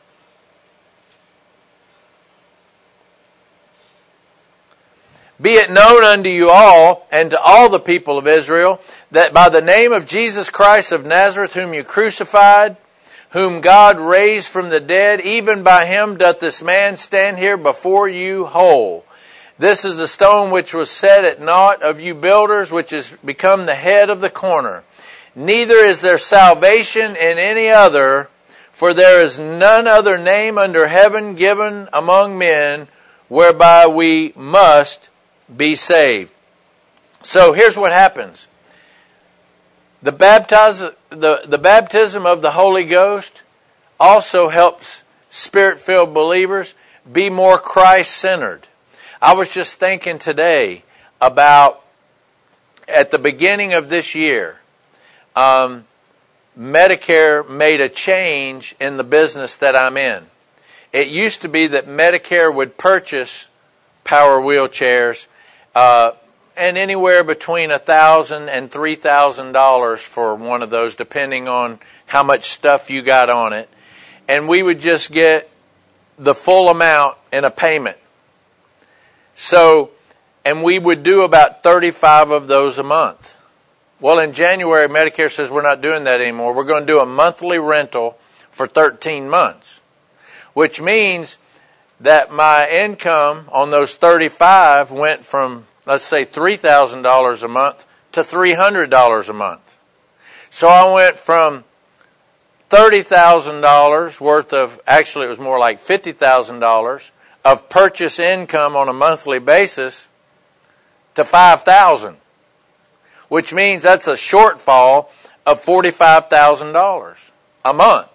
Be it known unto you all, and to all the people of Israel, that by the name of Jesus Christ of Nazareth, whom you crucified, whom God raised from the dead, even by him doth this man stand here before you whole. This is the stone which was set at naught of you builders, which is become the head of the corner. Neither is there salvation in any other, for there is none other name under heaven given among men whereby we must be saved. So here's what happens. The, baptize, the, the baptism of the Holy Ghost also helps Spirit-filled believers be more Christ-centered. I was just thinking today about, at the beginning of this year, Um, Medicare made a change in the business that I'm in. It used to be that Medicare would purchase power wheelchairs uh, and anywhere between a thousand and three thousand dollars for one of those, depending on how much stuff you got on it. And we would just get the full amount in a payment. So, and we would do about thirty-five of those a month. Well, in January, Medicare says we're not doing that anymore. We're going to do a monthly rental for thirteen months, which means that my income on those thirty-five went from, let's say, three thousand dollars a month to three hundred dollars a month. So I went from thirty thousand dollars worth of, actually it was more like fifty thousand dollars of purchase income on a monthly basis to five thousand dollars. Which means that's a shortfall of forty-five thousand dollars a month.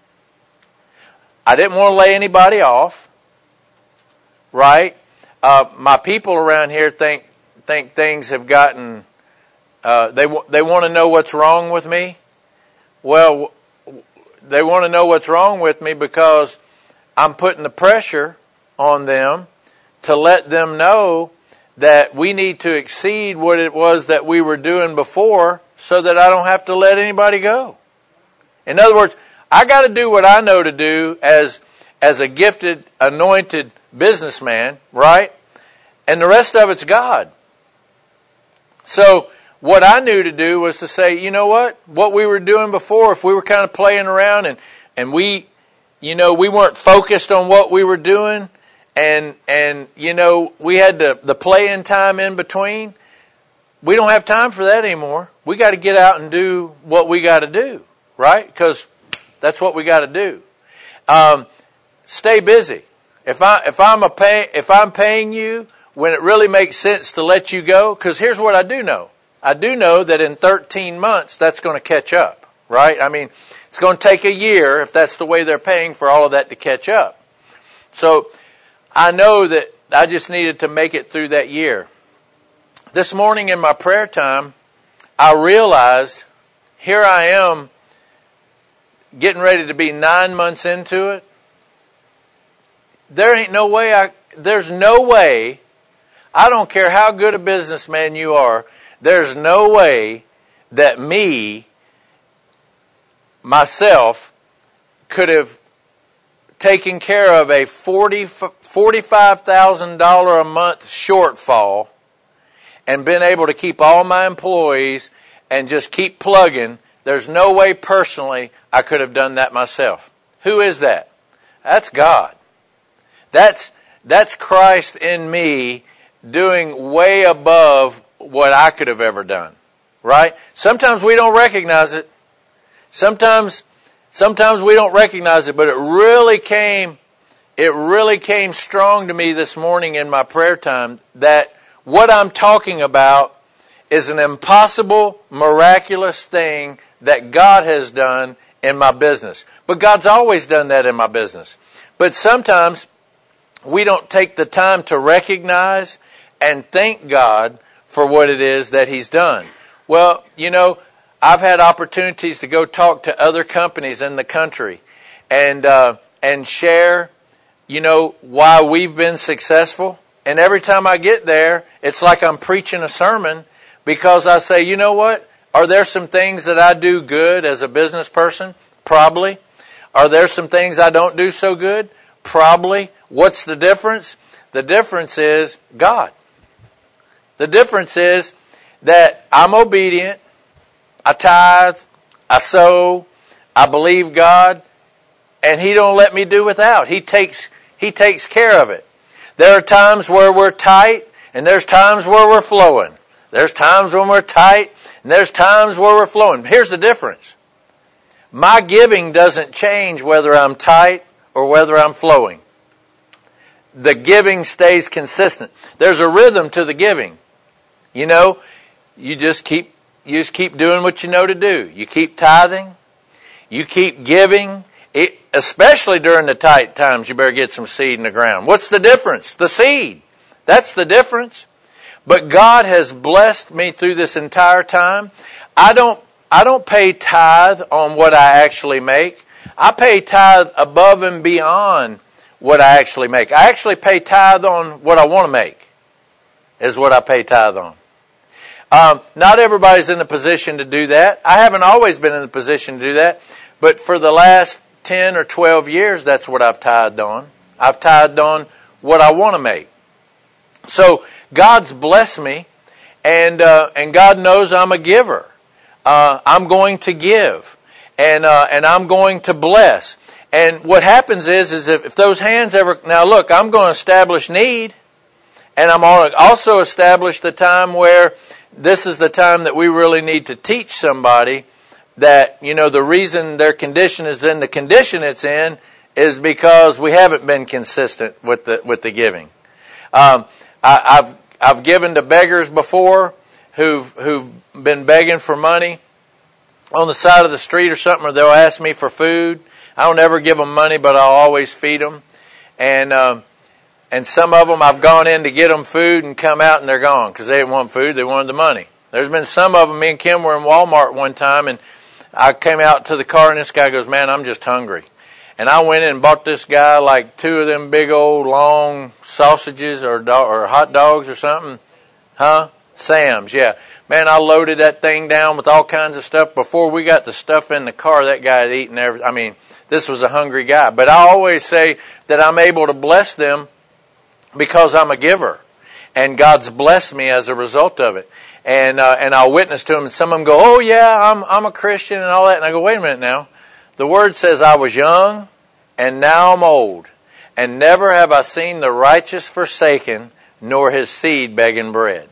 I didn't want to lay anybody off, right? Uh, my people around here think think things have gotten. Uh, they they want to know what's wrong with me. Well, they want to know what's wrong with me because I'm putting the pressure on them to let them know that we need to exceed what it was that we were doing before so that I don't have to let anybody go. In other words, I got to do what I know to do as, as a gifted, anointed businessman, right? And the rest of it's God. So what I knew to do was to say, you know what? What we were doing before, if we were kind of playing around and, and we, you know, we weren't focused on what we were doing, and, and you know, we had the, the play-in time in between, we don't have time for that anymore. We got to get out and do what we got to do, right? Because that's what we got to do. Um, stay busy. If I if I'm a pay, if I'm paying you when it really makes sense to let you go, because here's what I do know. I do know that in thirteen months that's going to catch up, right? I mean, it's going to take a year if that's the way they're paying for all of that to catch up. So I know that I just needed to make it through that year. This morning in my prayer time, I realized here I am getting ready to be nine months into it. There ain't no way I, there's no way, I don't care how good a businessman you are, there's no way that me, myself, could have taken care of a forty, forty-five thousand dollars a month shortfall and been able to keep all my employees and just keep plugging. There's no way personally I could have done that myself. Who is that? That's God. That's, that's Christ in me doing way above what I could have ever done. Right? Sometimes we don't recognize it. Sometimes, sometimes we don't recognize it, but it really came, it really came strong to me this morning in my prayer time that what I'm talking about is an impossible, miraculous thing that God has done in my business. But God's always done that in my business. But sometimes we don't take the time to recognize and thank God for what it is that He's done. Well, you know, I've had opportunities to go talk to other companies in the country and uh, and share, you know, why we've been successful. And every time I get there, it's like I'm preaching a sermon because I say, you know what? Are there some things that I do good as a business person? Probably. Are there some things I don't do so good? Probably. What's the difference? The difference is God. The difference is that I'm obedient, I tithe, I sow, I believe God, and He don't let me do without. He takes, He takes care of it. There are times where we're tight, and there's times where we're flowing. There's times when we're tight, and there's times where we're flowing. Here's the difference. My giving doesn't change whether I'm tight or whether I'm flowing. The giving stays consistent. There's a rhythm to the giving. You know, you just keep you just keep doing what you know to do. You keep tithing. You keep giving. It, especially during the tight times, you better get some seed in the ground. What's the difference? The seed. That's the difference. But God has blessed me through this entire time. I don't I don't pay tithe on what I actually make. I pay tithe above and beyond what I actually make. I actually pay tithe on what I want to make, is what I pay tithe on. Um, not everybody's in the position to do that. I haven't always been in the position to do that. But for the last ten or twelve years, that's what I've tithed on. I've tithed on what I want to make. So God's blessed me, and uh, and God knows I'm a giver. Uh, I'm going to give, and uh, and I'm going to bless. And what happens is, is if, if those hands ever... Now look, I'm going to establish need, and I'm going to also establish the time where this is the time that we really need to teach somebody that, you know, the reason their condition is in the condition it's in is because we haven't been consistent with the with the giving. Um, I, I've I've given to beggars before who've who've been begging for money on the side of the street or something, or they'll ask me for food. I don't ever give them money, but I'll always feed them. And um, and some of them I've gone in to get them food and come out and they're gone because they didn't want food, they wanted the money. There's been some of them. Me and Kim were in Walmart one time, and I came out to the car and this guy goes, "Man, I'm just hungry." And I went in and bought this guy like two of them big old long sausages or do- or hot dogs or something. Huh? Sam's, yeah. Man, I loaded that thing down with all kinds of stuff. Before we got the stuff in the car, that guy had eaten everything. I mean, this was a hungry guy. But I always say that I'm able to bless them because I'm a giver. And God's blessed me as a result of it. And uh, and I'll witness to them, and some of them go, oh yeah, I'm I'm a Christian and all that. And I go, wait a minute now. The Word says I was young, and now I'm old, and never have I seen the righteous forsaken, nor his seed begging bread.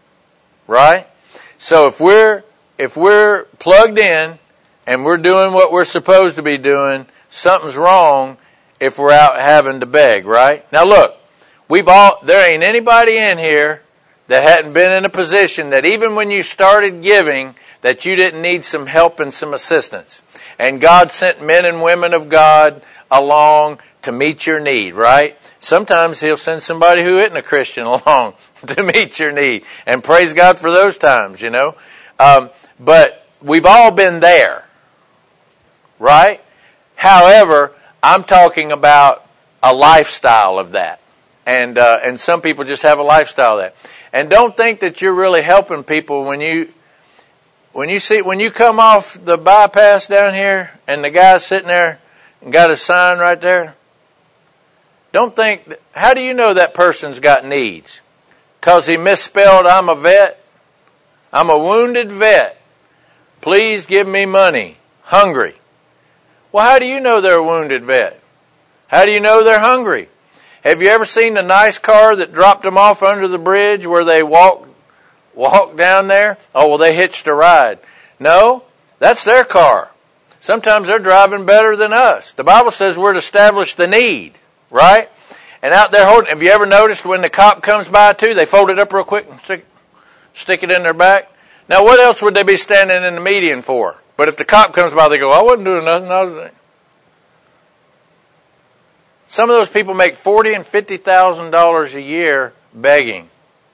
Right? So if we're if we're plugged in and we're doing what we're supposed to be doing, something's wrong if we're out having to beg, right? Now look, we've all there ain't anybody in here that hadn't been in a position that even when you started giving, that you didn't need some help and some assistance. And God sent men and women of God along to meet your need, right? Sometimes He'll send somebody who isn't a Christian along to meet your need. And praise God for those times, you know. Um, but we've all been there, right? However, I'm talking about a lifestyle of that. And uh, and some people just have a lifestyle of that. And don't think that you're really helping people when you when you see when you come off the bypass down here and the guy's sitting there and got a sign right there. Don't think that, how do you know that person's got needs? Because he misspelled I'm a vet. I'm a wounded vet. Please give me money. Hungry. Well, how do you know they're a wounded vet? How do you know they're hungry? Have you ever seen the nice car that dropped them off under the bridge where they walked walked down there? Oh, well, they hitched a ride. No, that's their car. Sometimes they're driving better than us. The Bible says we're to establish the need, right? And out there holding, have you ever noticed when the cop comes by too, they fold it up real quick and stick, stick it in their back? Now, what else would they be standing in the median for? But if the cop comes by, they go, I wasn't doing nothing. I was... Some of those people make forty thousand dollars and fifty thousand dollars a year begging.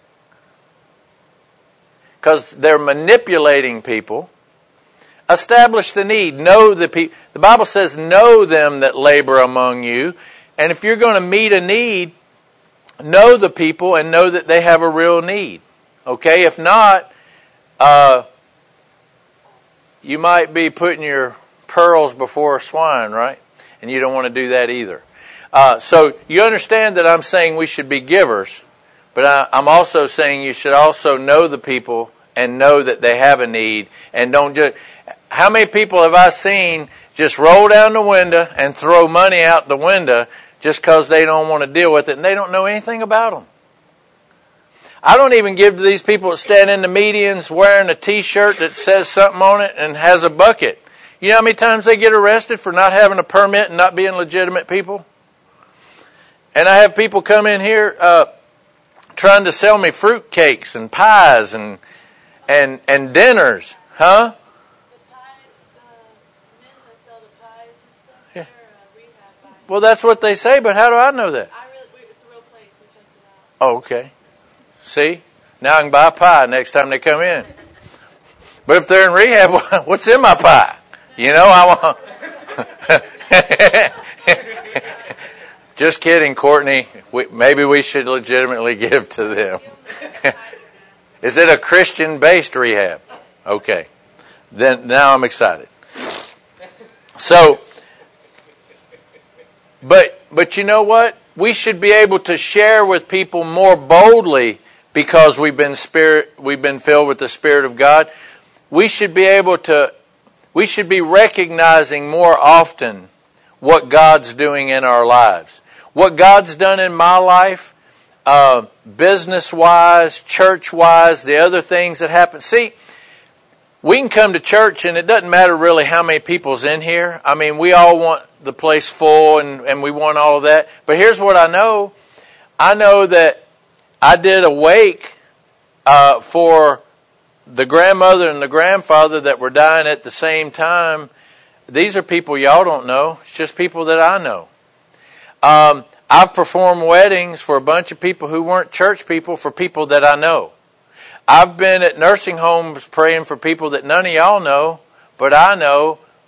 Because they're manipulating people. Establish the need. Know the people. The Bible says, know them that labor among you. And if you're going to meet a need, know the people and know that they have a real need. Okay? If not, uh, you might be putting your pearls before swine, right? And you don't want to do that either. Uh, so you understand that I'm saying we should be givers, but I, I'm also saying you should also know the people and know that they have a need, and don't just. How many people have I seen just roll down the window and throw money out the window just because they don't want to deal with it and they don't know anything about them? I don't even give to these people that stand in the medians wearing a T-shirt that says something on it and has a bucket. You know how many times they get arrested for not having a permit and not being legitimate people? And I have people come in here uh, trying to sell me fruit cakes and pies and and and dinners, huh? The pie, the men that sell the pies and stuff, Yeah. they're uh, rehab pies. Well, that's what they say, but how do I know that? I really, it's a real place. We checked it out. Oh, okay. See? Now I can buy a pie next time they come in. But if they're in rehab, what's in my pie? You know, I want... Just kidding, Courtney. We, maybe we should legitimately give to them. Is it a Christian-based rehab? Okay. Then now I'm excited. So, but but you know what? We should be able to share with people more boldly because we've been spirit we've been filled with the Spirit of God. We should be able to we should be recognizing more often what God's doing in our lives. What God's done in my life, uh, business-wise, church-wise, the other things that happen. See, we can come to church and it doesn't matter really how many people's in here. I mean, we all want the place full and, and we want all of that. But here's what I know. I know that I did a wake uh, for the grandmother and the grandfather that were dying at the same time. These are people y'all don't know. It's just people that I know. Um, I've performed weddings for a bunch of people who weren't church people for people that I know. I've been at nursing homes praying for people that none of y'all know, but I know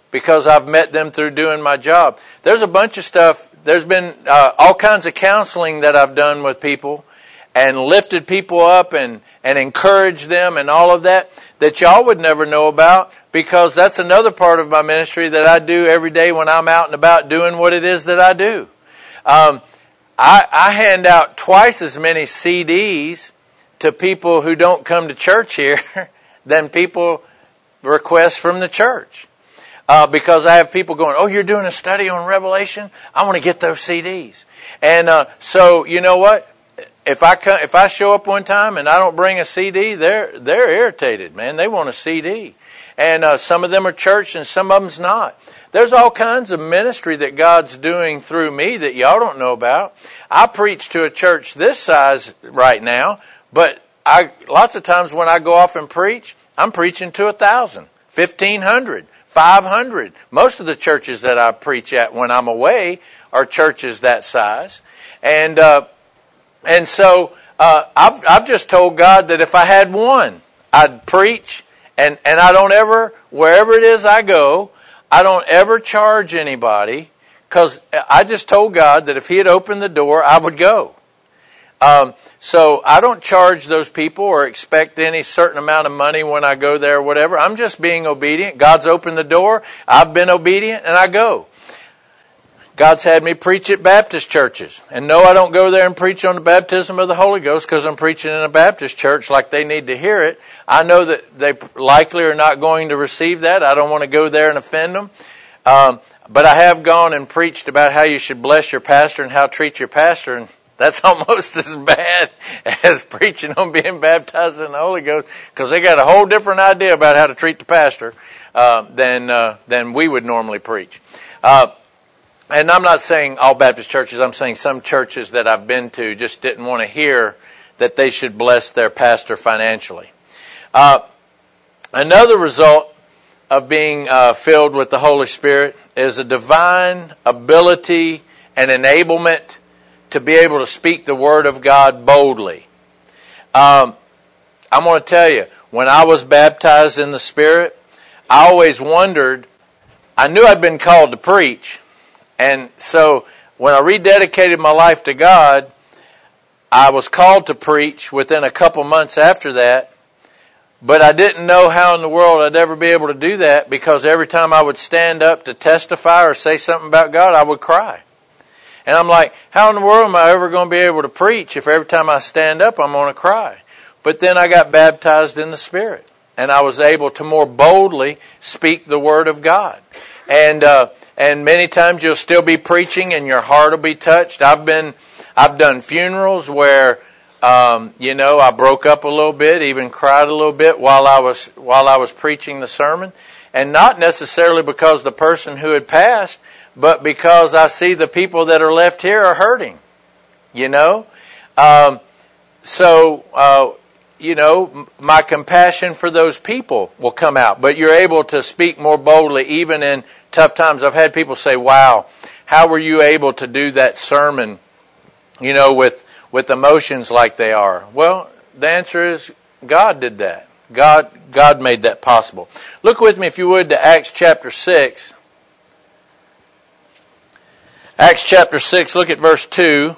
because I've met them through doing my job. There's a bunch of stuff. There's been uh, all kinds of counseling that I've done with people and lifted people up and, and encouraged them and all of that that y'all would never know about, because that's another part of my ministry that I do every day when I'm out and about doing what it is that I do. Um, I, I hand out twice as many C Ds to people who don't come to church here than people request from the church. Uh, because I have people going, oh, you're doing a study on Revelation? I want to get those C Ds. And uh, so, you know what? If I come, if I show up one time and I don't bring a C D, they're they're irritated, man. They want a C D. And uh, some of them are church and some of them's not. There's all kinds of ministry that God's doing through me that y'all don't know about. I preach to a church this size right now, but I lots of times when I go off and preach, I'm preaching to a thousand, fifteen hundred, five hundred. Most of the churches that I preach at when I'm away are churches that size. And uh, and so uh, I've I've just told God that if I had one, I'd preach, and, and I don't ever, wherever it is I go, I don't ever charge anybody, because I just told God that if He had opened the door, I would go. Um, so I don't charge those people or expect any certain amount of money when I go there or whatever. I'm just being obedient. God's opened the door. I've been obedient and I go. God's had me preach at Baptist churches. And no, I don't go there and preach on the baptism of the Holy Ghost because I'm preaching in a Baptist church like they need to hear it. I know that they likely are not going to receive that. I don't want to go there and offend them. Um, but I have gone and preached about how you should bless your pastor and how to treat your pastor, and that's almost as bad as preaching on being baptized in the Holy Ghost, because they got a whole different idea about how to treat the pastor uh, than uh, than we would normally preach. Uh, and I'm not saying all Baptist churches. I'm saying some churches that I've been to just didn't want to hear that they should bless their pastor financially. Uh, another result of being uh, filled with the Holy Spirit is a divine ability and enablement to be able to speak the Word of God boldly. Um, I'm going to tell you, when I was baptized in the Spirit, I always wondered, I knew I'd been called to preach, and so when I rededicated my life to God, I was called to preach within a couple months after that, but I didn't know how in the world I'd ever be able to do that, because every time I would stand up to testify or say something about God, I would cry. And I'm like, how in the world am I ever going to be able to preach if every time I stand up I'm going to cry? But then I got baptized in the Spirit, and I was able to more boldly speak the Word of God. And uh, and many times you'll still be preaching and your heart will be touched. I've been, I've done funerals where, um, you know, I broke up a little bit, even cried a little bit while I was while I was preaching the sermon, and not necessarily because the person who had passed, but because I see the people that are left here are hurting, you know. Um, so, uh, you know, my compassion for those people will come out. But you're able to speak more boldly even in tough times. I've had people say, wow, how were you able to do that sermon, you know, with, with emotions like they are? Well, the answer is God did that. God, God made that possible. Look with me, if you would, to Acts chapter six. Acts chapter six, look at verse two.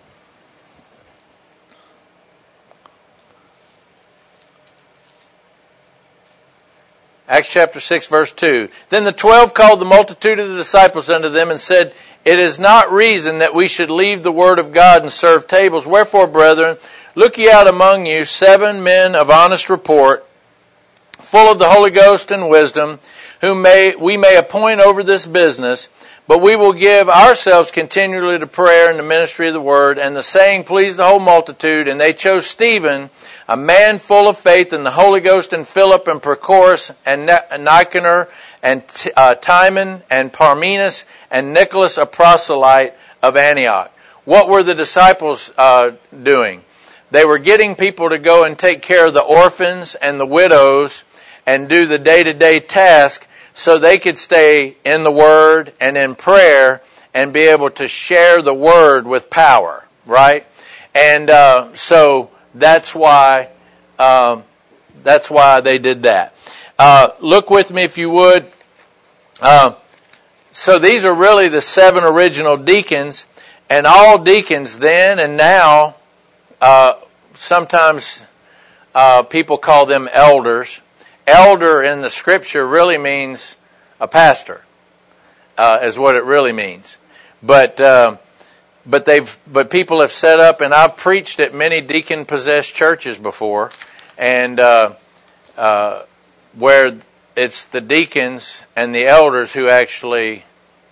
Acts chapter six, verse two. Then the twelve called the multitude of the disciples unto them and said, It is not reason that we should leave the word of God and serve tables. Wherefore, brethren, look ye out among you seven men of honest report, full of the Holy Ghost and wisdom, whom may we may appoint over this business. But we will give ourselves continually to prayer and the ministry of the word. And the saying pleased the whole multitude. And they chose Stephen, a man full of faith in the Holy Ghost, and Philip and Prochorus and Nicanor and uh, Timon and Parmenas and Nicholas, a proselyte of Antioch. What were the disciples uh, doing? They were getting people to go and take care of the orphans and the widows and do the day-to-day task, so they could stay in the Word and in prayer and be able to share the Word with power, right? And uh, so that's why um, that's why they did that. Uh, look with me, if you would, Uh, so these are really the seven original deacons, and all deacons then and now, uh, sometimes uh, people call them elders. Elder in the Scripture really means a pastor, uh, is what it really means. But uh, but they've but people have set up, and I've preached at many deacon-possessed churches before, and uh, uh, where it's the deacons and the elders who actually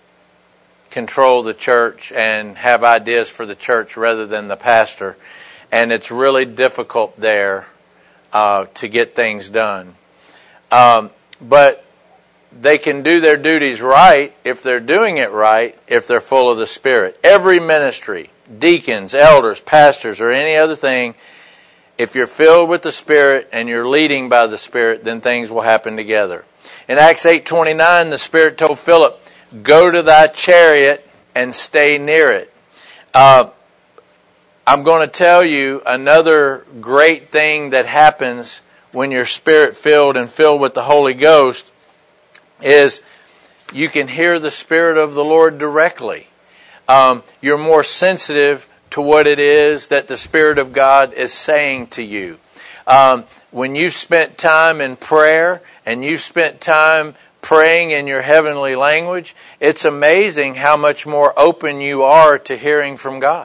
control the church and have ideas for the church rather than the pastor. And it's really difficult there uh, to get things done. Um, but they can do their duties right if they're doing it right, if they're full of the Spirit. Every ministry, deacons, elders, pastors, or any other thing, if you're filled with the Spirit and you're leading by the Spirit, then things will happen together. In Acts eight twenty-nine, the Spirit told Philip, "Go to thy chariot and stay near it." Uh, I'm going to tell you another great thing that happens when you're Spirit-filled and filled with the Holy Ghost is you can hear the Spirit of the Lord directly. Um, you're more sensitive to what it is that the Spirit of God is saying to you. Um, when you've spent time in prayer and you've spent time praying in your heavenly language, it's amazing how much more open you are to hearing from God.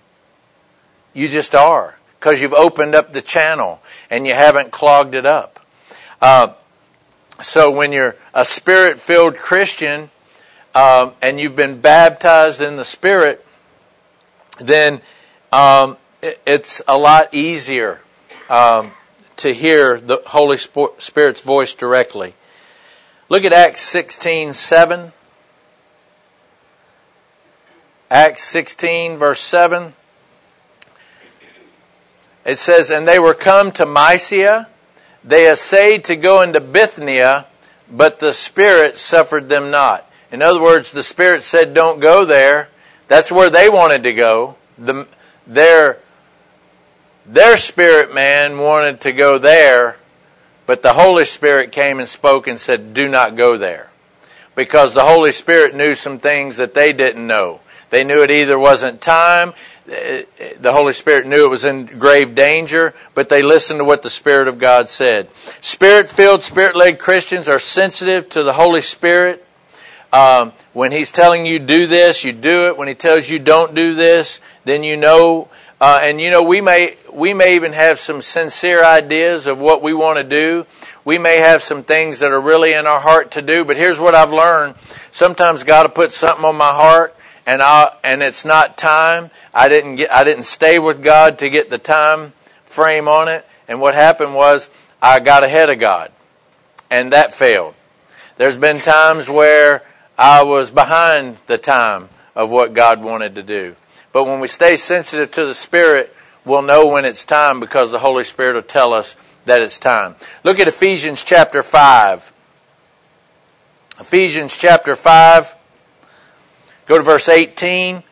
You just are, because you've opened up the channel and you haven't clogged it up. Uh, so when you're a Spirit-filled Christian um, and you've been baptized in the Spirit, then um, it, it's a lot easier um, to hear the Holy Spirit's voice directly. Look at Acts sixteen seven. Acts sixteen verse seven. It says, "And they were come to Mysia. They essayed to go into Bithynia, but the Spirit suffered them not." In other words, the Spirit said, "Don't go there." That's where they wanted to go. The, their, their spirit man wanted to go there, but the Holy Spirit came and spoke and said, "Do not go there." Because the Holy Spirit knew some things that they didn't know. They knew it either wasn't time, the Holy Spirit knew it was in grave danger, but they listened to what the Spirit of God said. Spirit-filled, Spirit-led Christians are sensitive to the Holy Spirit. Um, when He's telling you do this, you do it. When He tells you don't do this, then you know. Uh, and you know, we may we may even have some sincere ideas of what we want to do. We may have some things that are really in our heart to do. But here's what I've learned: sometimes God will put something on my heart, and I and it's not time. I didn't get I didn't stay with God to get the time frame on it. And what happened was I got ahead of God, and that failed. There's been times where I was behind the time of what God wanted to do. But when we stay sensitive to the Spirit, we'll know when it's time, because the Holy Spirit will tell us that it's time. Look at Ephesians chapter five. Ephesians chapter five. Go to verse eighteen.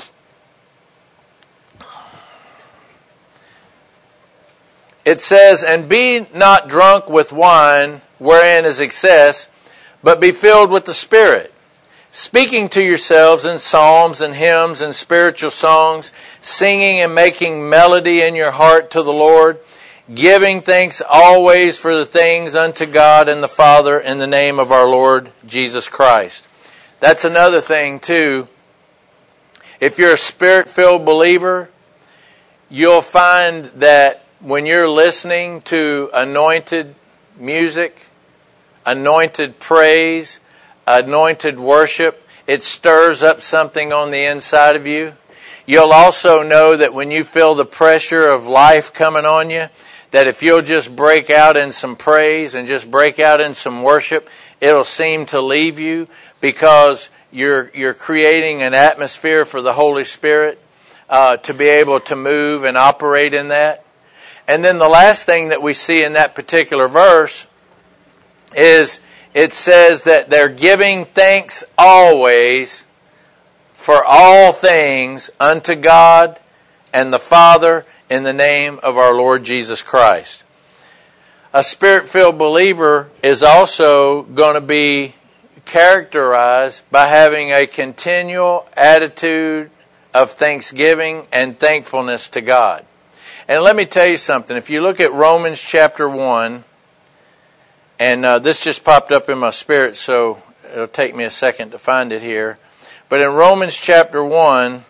It says, "And be not drunk with wine, wherein is excess, but be filled with the Spirit, speaking to yourselves in psalms and hymns and spiritual songs, singing and making melody in your heart to the Lord, giving thanks always for the things unto God and the Father in the name of our Lord Jesus Christ." That's another thing too. If you're a Spirit-filled believer, you'll find that when you're listening to anointed music, anointed praise, anointed worship, it stirs up something on the inside of you. You'll also know that when you feel the pressure of life coming on you, that if you'll just break out in some praise and just break out in some worship, it'll seem to leave you, because you're you're creating an atmosphere for the Holy Spirit uh, to be able to move and operate in that. And then the last thing that we see in that particular verse is it says that they're giving thanks always for all things unto God and the Father in the name of our Lord Jesus Christ. A Spirit-filled believer is also going to be characterized by having a continual attitude of thanksgiving and thankfulness to God. And let me tell you something. If you look at Romans chapter one, and uh, this just popped up in my spirit, so it'll take me a second to find it here. But in Romans chapter one,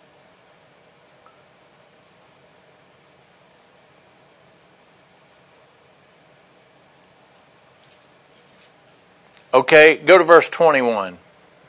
okay, go to verse twenty-one.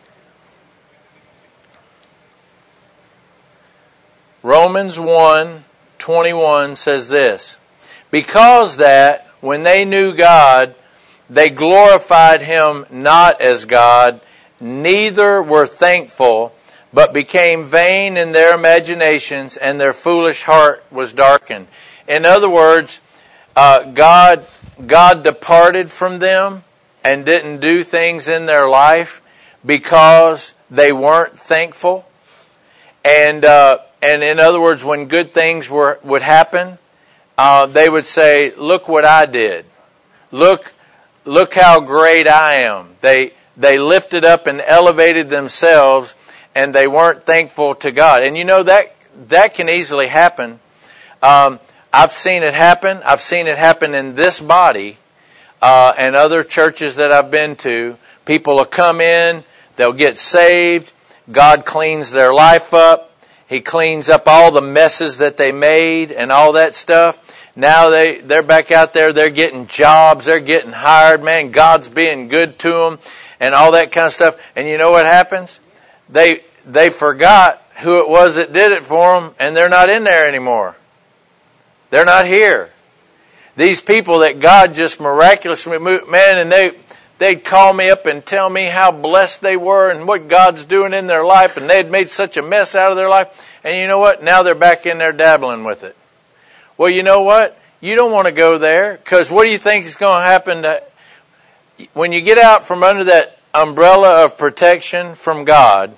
Romans one twenty-one says this, because that when they knew God, they glorified Him not as God, neither were thankful, but became vain in their imaginations, and their foolish heart was darkened. In other words, uh, God, God departed from them and didn't do things in their life because they weren't thankful. And uh, and in other words, when good things were would happen, uh, they would say, "Look what I did! Look, look how great I am!" They they lifted up and elevated themselves, and they weren't thankful to God. And you know that that can easily happen. Um, I've seen it happen. I've seen it happen in this body uh, and other churches that I've been to. People will come in, they'll get saved. God cleans their life up. He cleans up all the messes that they made and all that stuff. Now they, they're back out there, they're getting jobs, they're getting hired, man, God's being good to them and all that kind of stuff. And you know what happens? They, they forgot who it was that did it for them, and they're not in there anymore. They're not here. These people that God just miraculously moved, man, and they, they'd call me up and tell me how blessed they were and what God's doing in their life, and they'd made such a mess out of their life. And you know what? Now they're back in there dabbling with it. Well, you know what? You don't want to go there, because what do you think is going to happen to, when you get out from under that umbrella of protection from God?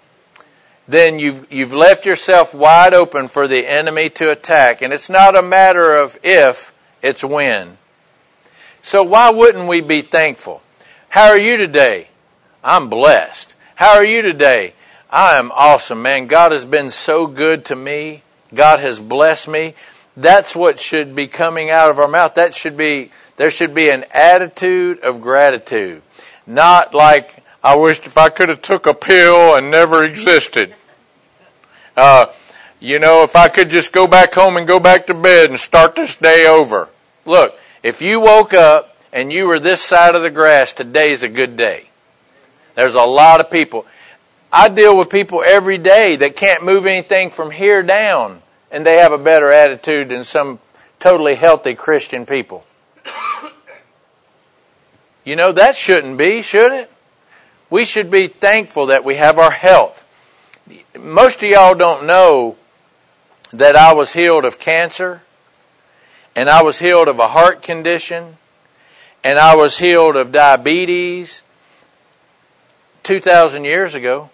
Then you've you've left yourself wide open for the enemy to attack. And it's not a matter of if, it's when. So why wouldn't we be thankful? How are you today? I'm blessed. How are you today? I am awesome, man. God has been so good to me. God has blessed me. That's what should be coming out of our mouth. That should be, there should be an attitude of gratitude. Not like, I wished if I could have took a pill and never existed. Uh, you know, if I could just go back home and go back to bed and start this day over. Look, if you woke up and you were this side of the grass, today's a good day. There's a lot of people. I deal with people every day that can't move anything from here down, and they have a better attitude than some totally healthy Christian people. You know, that shouldn't be, should it? We should be thankful that we have our health. Most of y'all don't know that I was healed of cancer, and I was healed of a heart condition, and I was healed of diabetes two thousand years ago.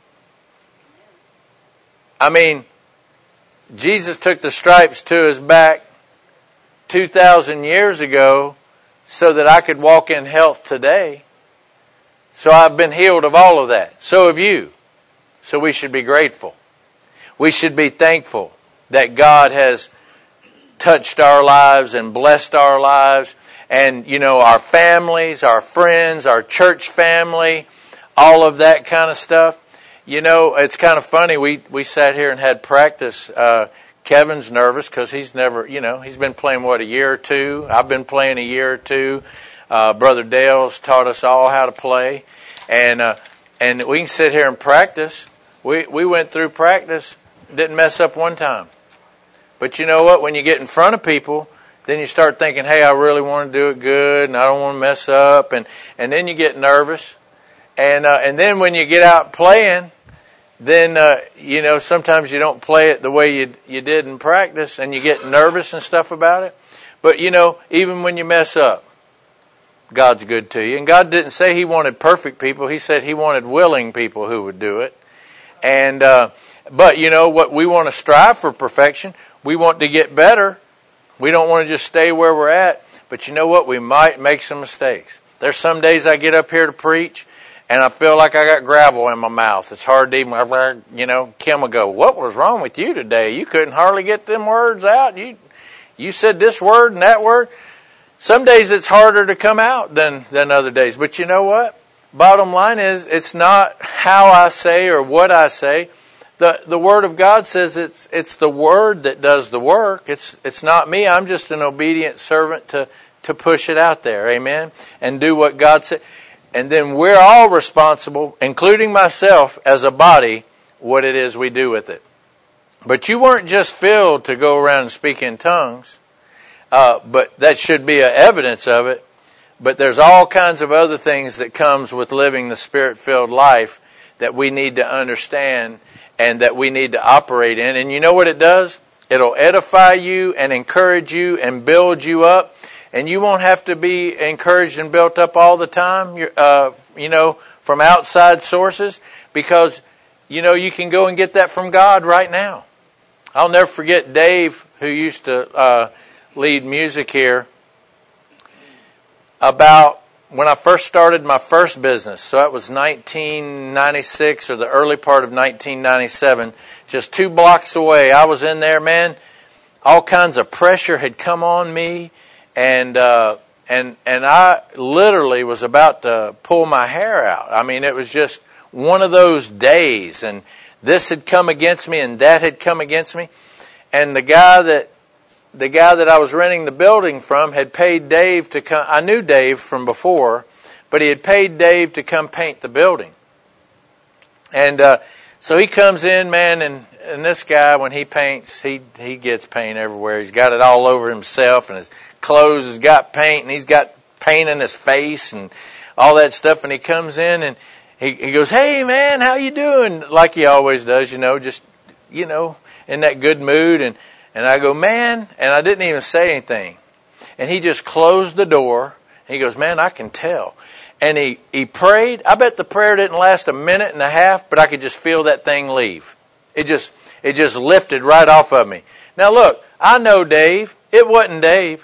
I mean, Jesus took the stripes to His back two thousand years ago so that I could walk in health today. So I've been healed of all of that. So have you. So we should be grateful. We should be thankful that God has touched our lives and blessed our lives. And, you know, our families, our friends, our church family, all of that kind of stuff. You know, it's kind of funny. We, we sat here and had practice. Uh, Kevin's nervous because he's never, you know, he's been playing, what, a year or two? I've been playing a year or two. Uh, Brother Dale's taught us all how to play. And uh, and we can sit here and practice. We we went through practice, didn't mess up one time. But you know what? When you get in front of people, then you start thinking, hey, I really want to do it good, and I don't want to mess up. And, and then you get nervous. And uh, and then when you get out playing, then, uh, you know, sometimes you don't play it the way you you did in practice, and you get nervous and stuff about it. But, you know, even when you mess up, God's good to you. And God didn't say He wanted perfect people. He said He wanted willing people who would do it. And uh, but, you know, what we want to strive for perfection. We want to get better. We don't want to just stay where we're at. But you know what? We might make some mistakes. There's some days I get up here to preach, and I feel like I got gravel in my mouth. It's hard to even, you know, Kim will go, what was wrong with you today? You couldn't hardly get them words out. You you said this word and that word. Some days it's harder to come out than, than other days. But you know what? Bottom line is, it's not how I say or what I say. The the Word of God says it's it's the Word that does the work. It's it's not me. I'm just an obedient servant to, to push it out there. Amen? And do what God said. And then we're all responsible, including myself as a body, what it is we do with it. But you weren't just filled to go around and speak in tongues. Uh, but that should be a evidence of it. But there's all kinds of other things that comes with living the Spirit-filled life that we need to understand and that we need to operate in. And you know what it does? It'll edify you and encourage you and build you up. And you won't have to be encouraged and built up all the time, uh, you know, from outside sources. Because, you know, you can go and get that from God right now. I'll never forget Dave, who used to uh, lead music here, about when I first started my first business. So that was nineteen ninety-six or the early part of nineteen ninety-seven. Just two blocks away. I was in there, man. All kinds of pressure had come on me. And uh, and and I literally was about to pull my hair out. I mean, it was just one of those days. And this had come against me and that had come against me. And the guy that The guy that I was renting the building from had paid Dave to come. I knew Dave from before, but he had paid Dave to come paint the building. And uh, so he comes in, man, and, and this guy, when he paints, he he gets paint everywhere. He's got it all over himself, and his clothes has got paint, and he's got paint in his face and all that stuff. And he comes in, and he, he goes, "Hey, man, how you doing?" Like he always does, you know, just, you know, in that good mood. And And I go, "Man," and I didn't even say anything. And he just closed the door. He goes, "Man, I can tell." And he, he prayed. I bet the prayer didn't last a minute and a half, but I could just feel that thing leave. It just it just lifted right off of me. Now look, I know Dave. It wasn't Dave.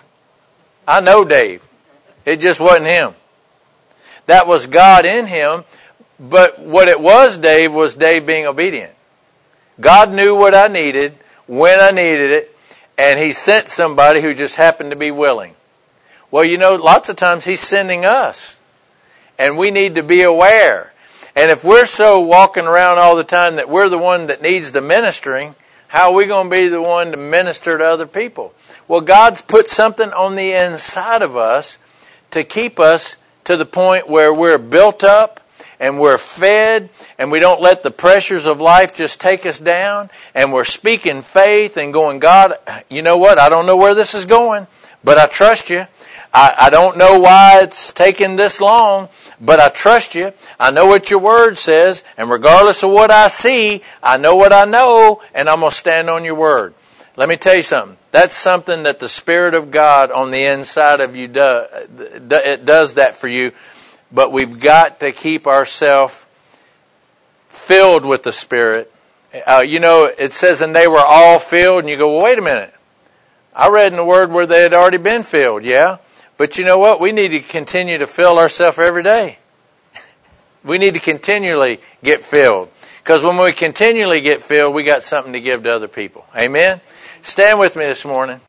I know Dave. It just wasn't him. That was God in him. But what it was, Dave, was Dave being obedient. God knew what I needed when I needed it, and He sent somebody who just happened to be willing. Well, you know, lots of times He's sending us, and we need to be aware. And if we're so walking around all the time that we're the one that needs the ministering, how are we going to be the one to minister to other people? Well, God's put something on the inside of us to keep us to the point where we're built up, and we're fed, and we don't let the pressures of life just take us down, and we're speaking faith and going, "God, you know what? I don't know where this is going, but I trust you. I, I don't know why it's taking this long, but I trust you. I know what your word says, and regardless of what I see, I know what I know, and I'm going to stand on your word." Let me tell you something. That's something that the Spirit of God on the inside of you does. It does that for you. But we've got to keep ourselves filled with the Spirit. Uh, you know, it says, "And they were all filled." And you go, "Well, wait a minute. I read in the Word where they had already been filled." Yeah. But you know what? We need to continue to fill ourselves every day. We need to continually get filled. Because when we continually get filled, we got something to give to other people. Amen? Stand with me this morning.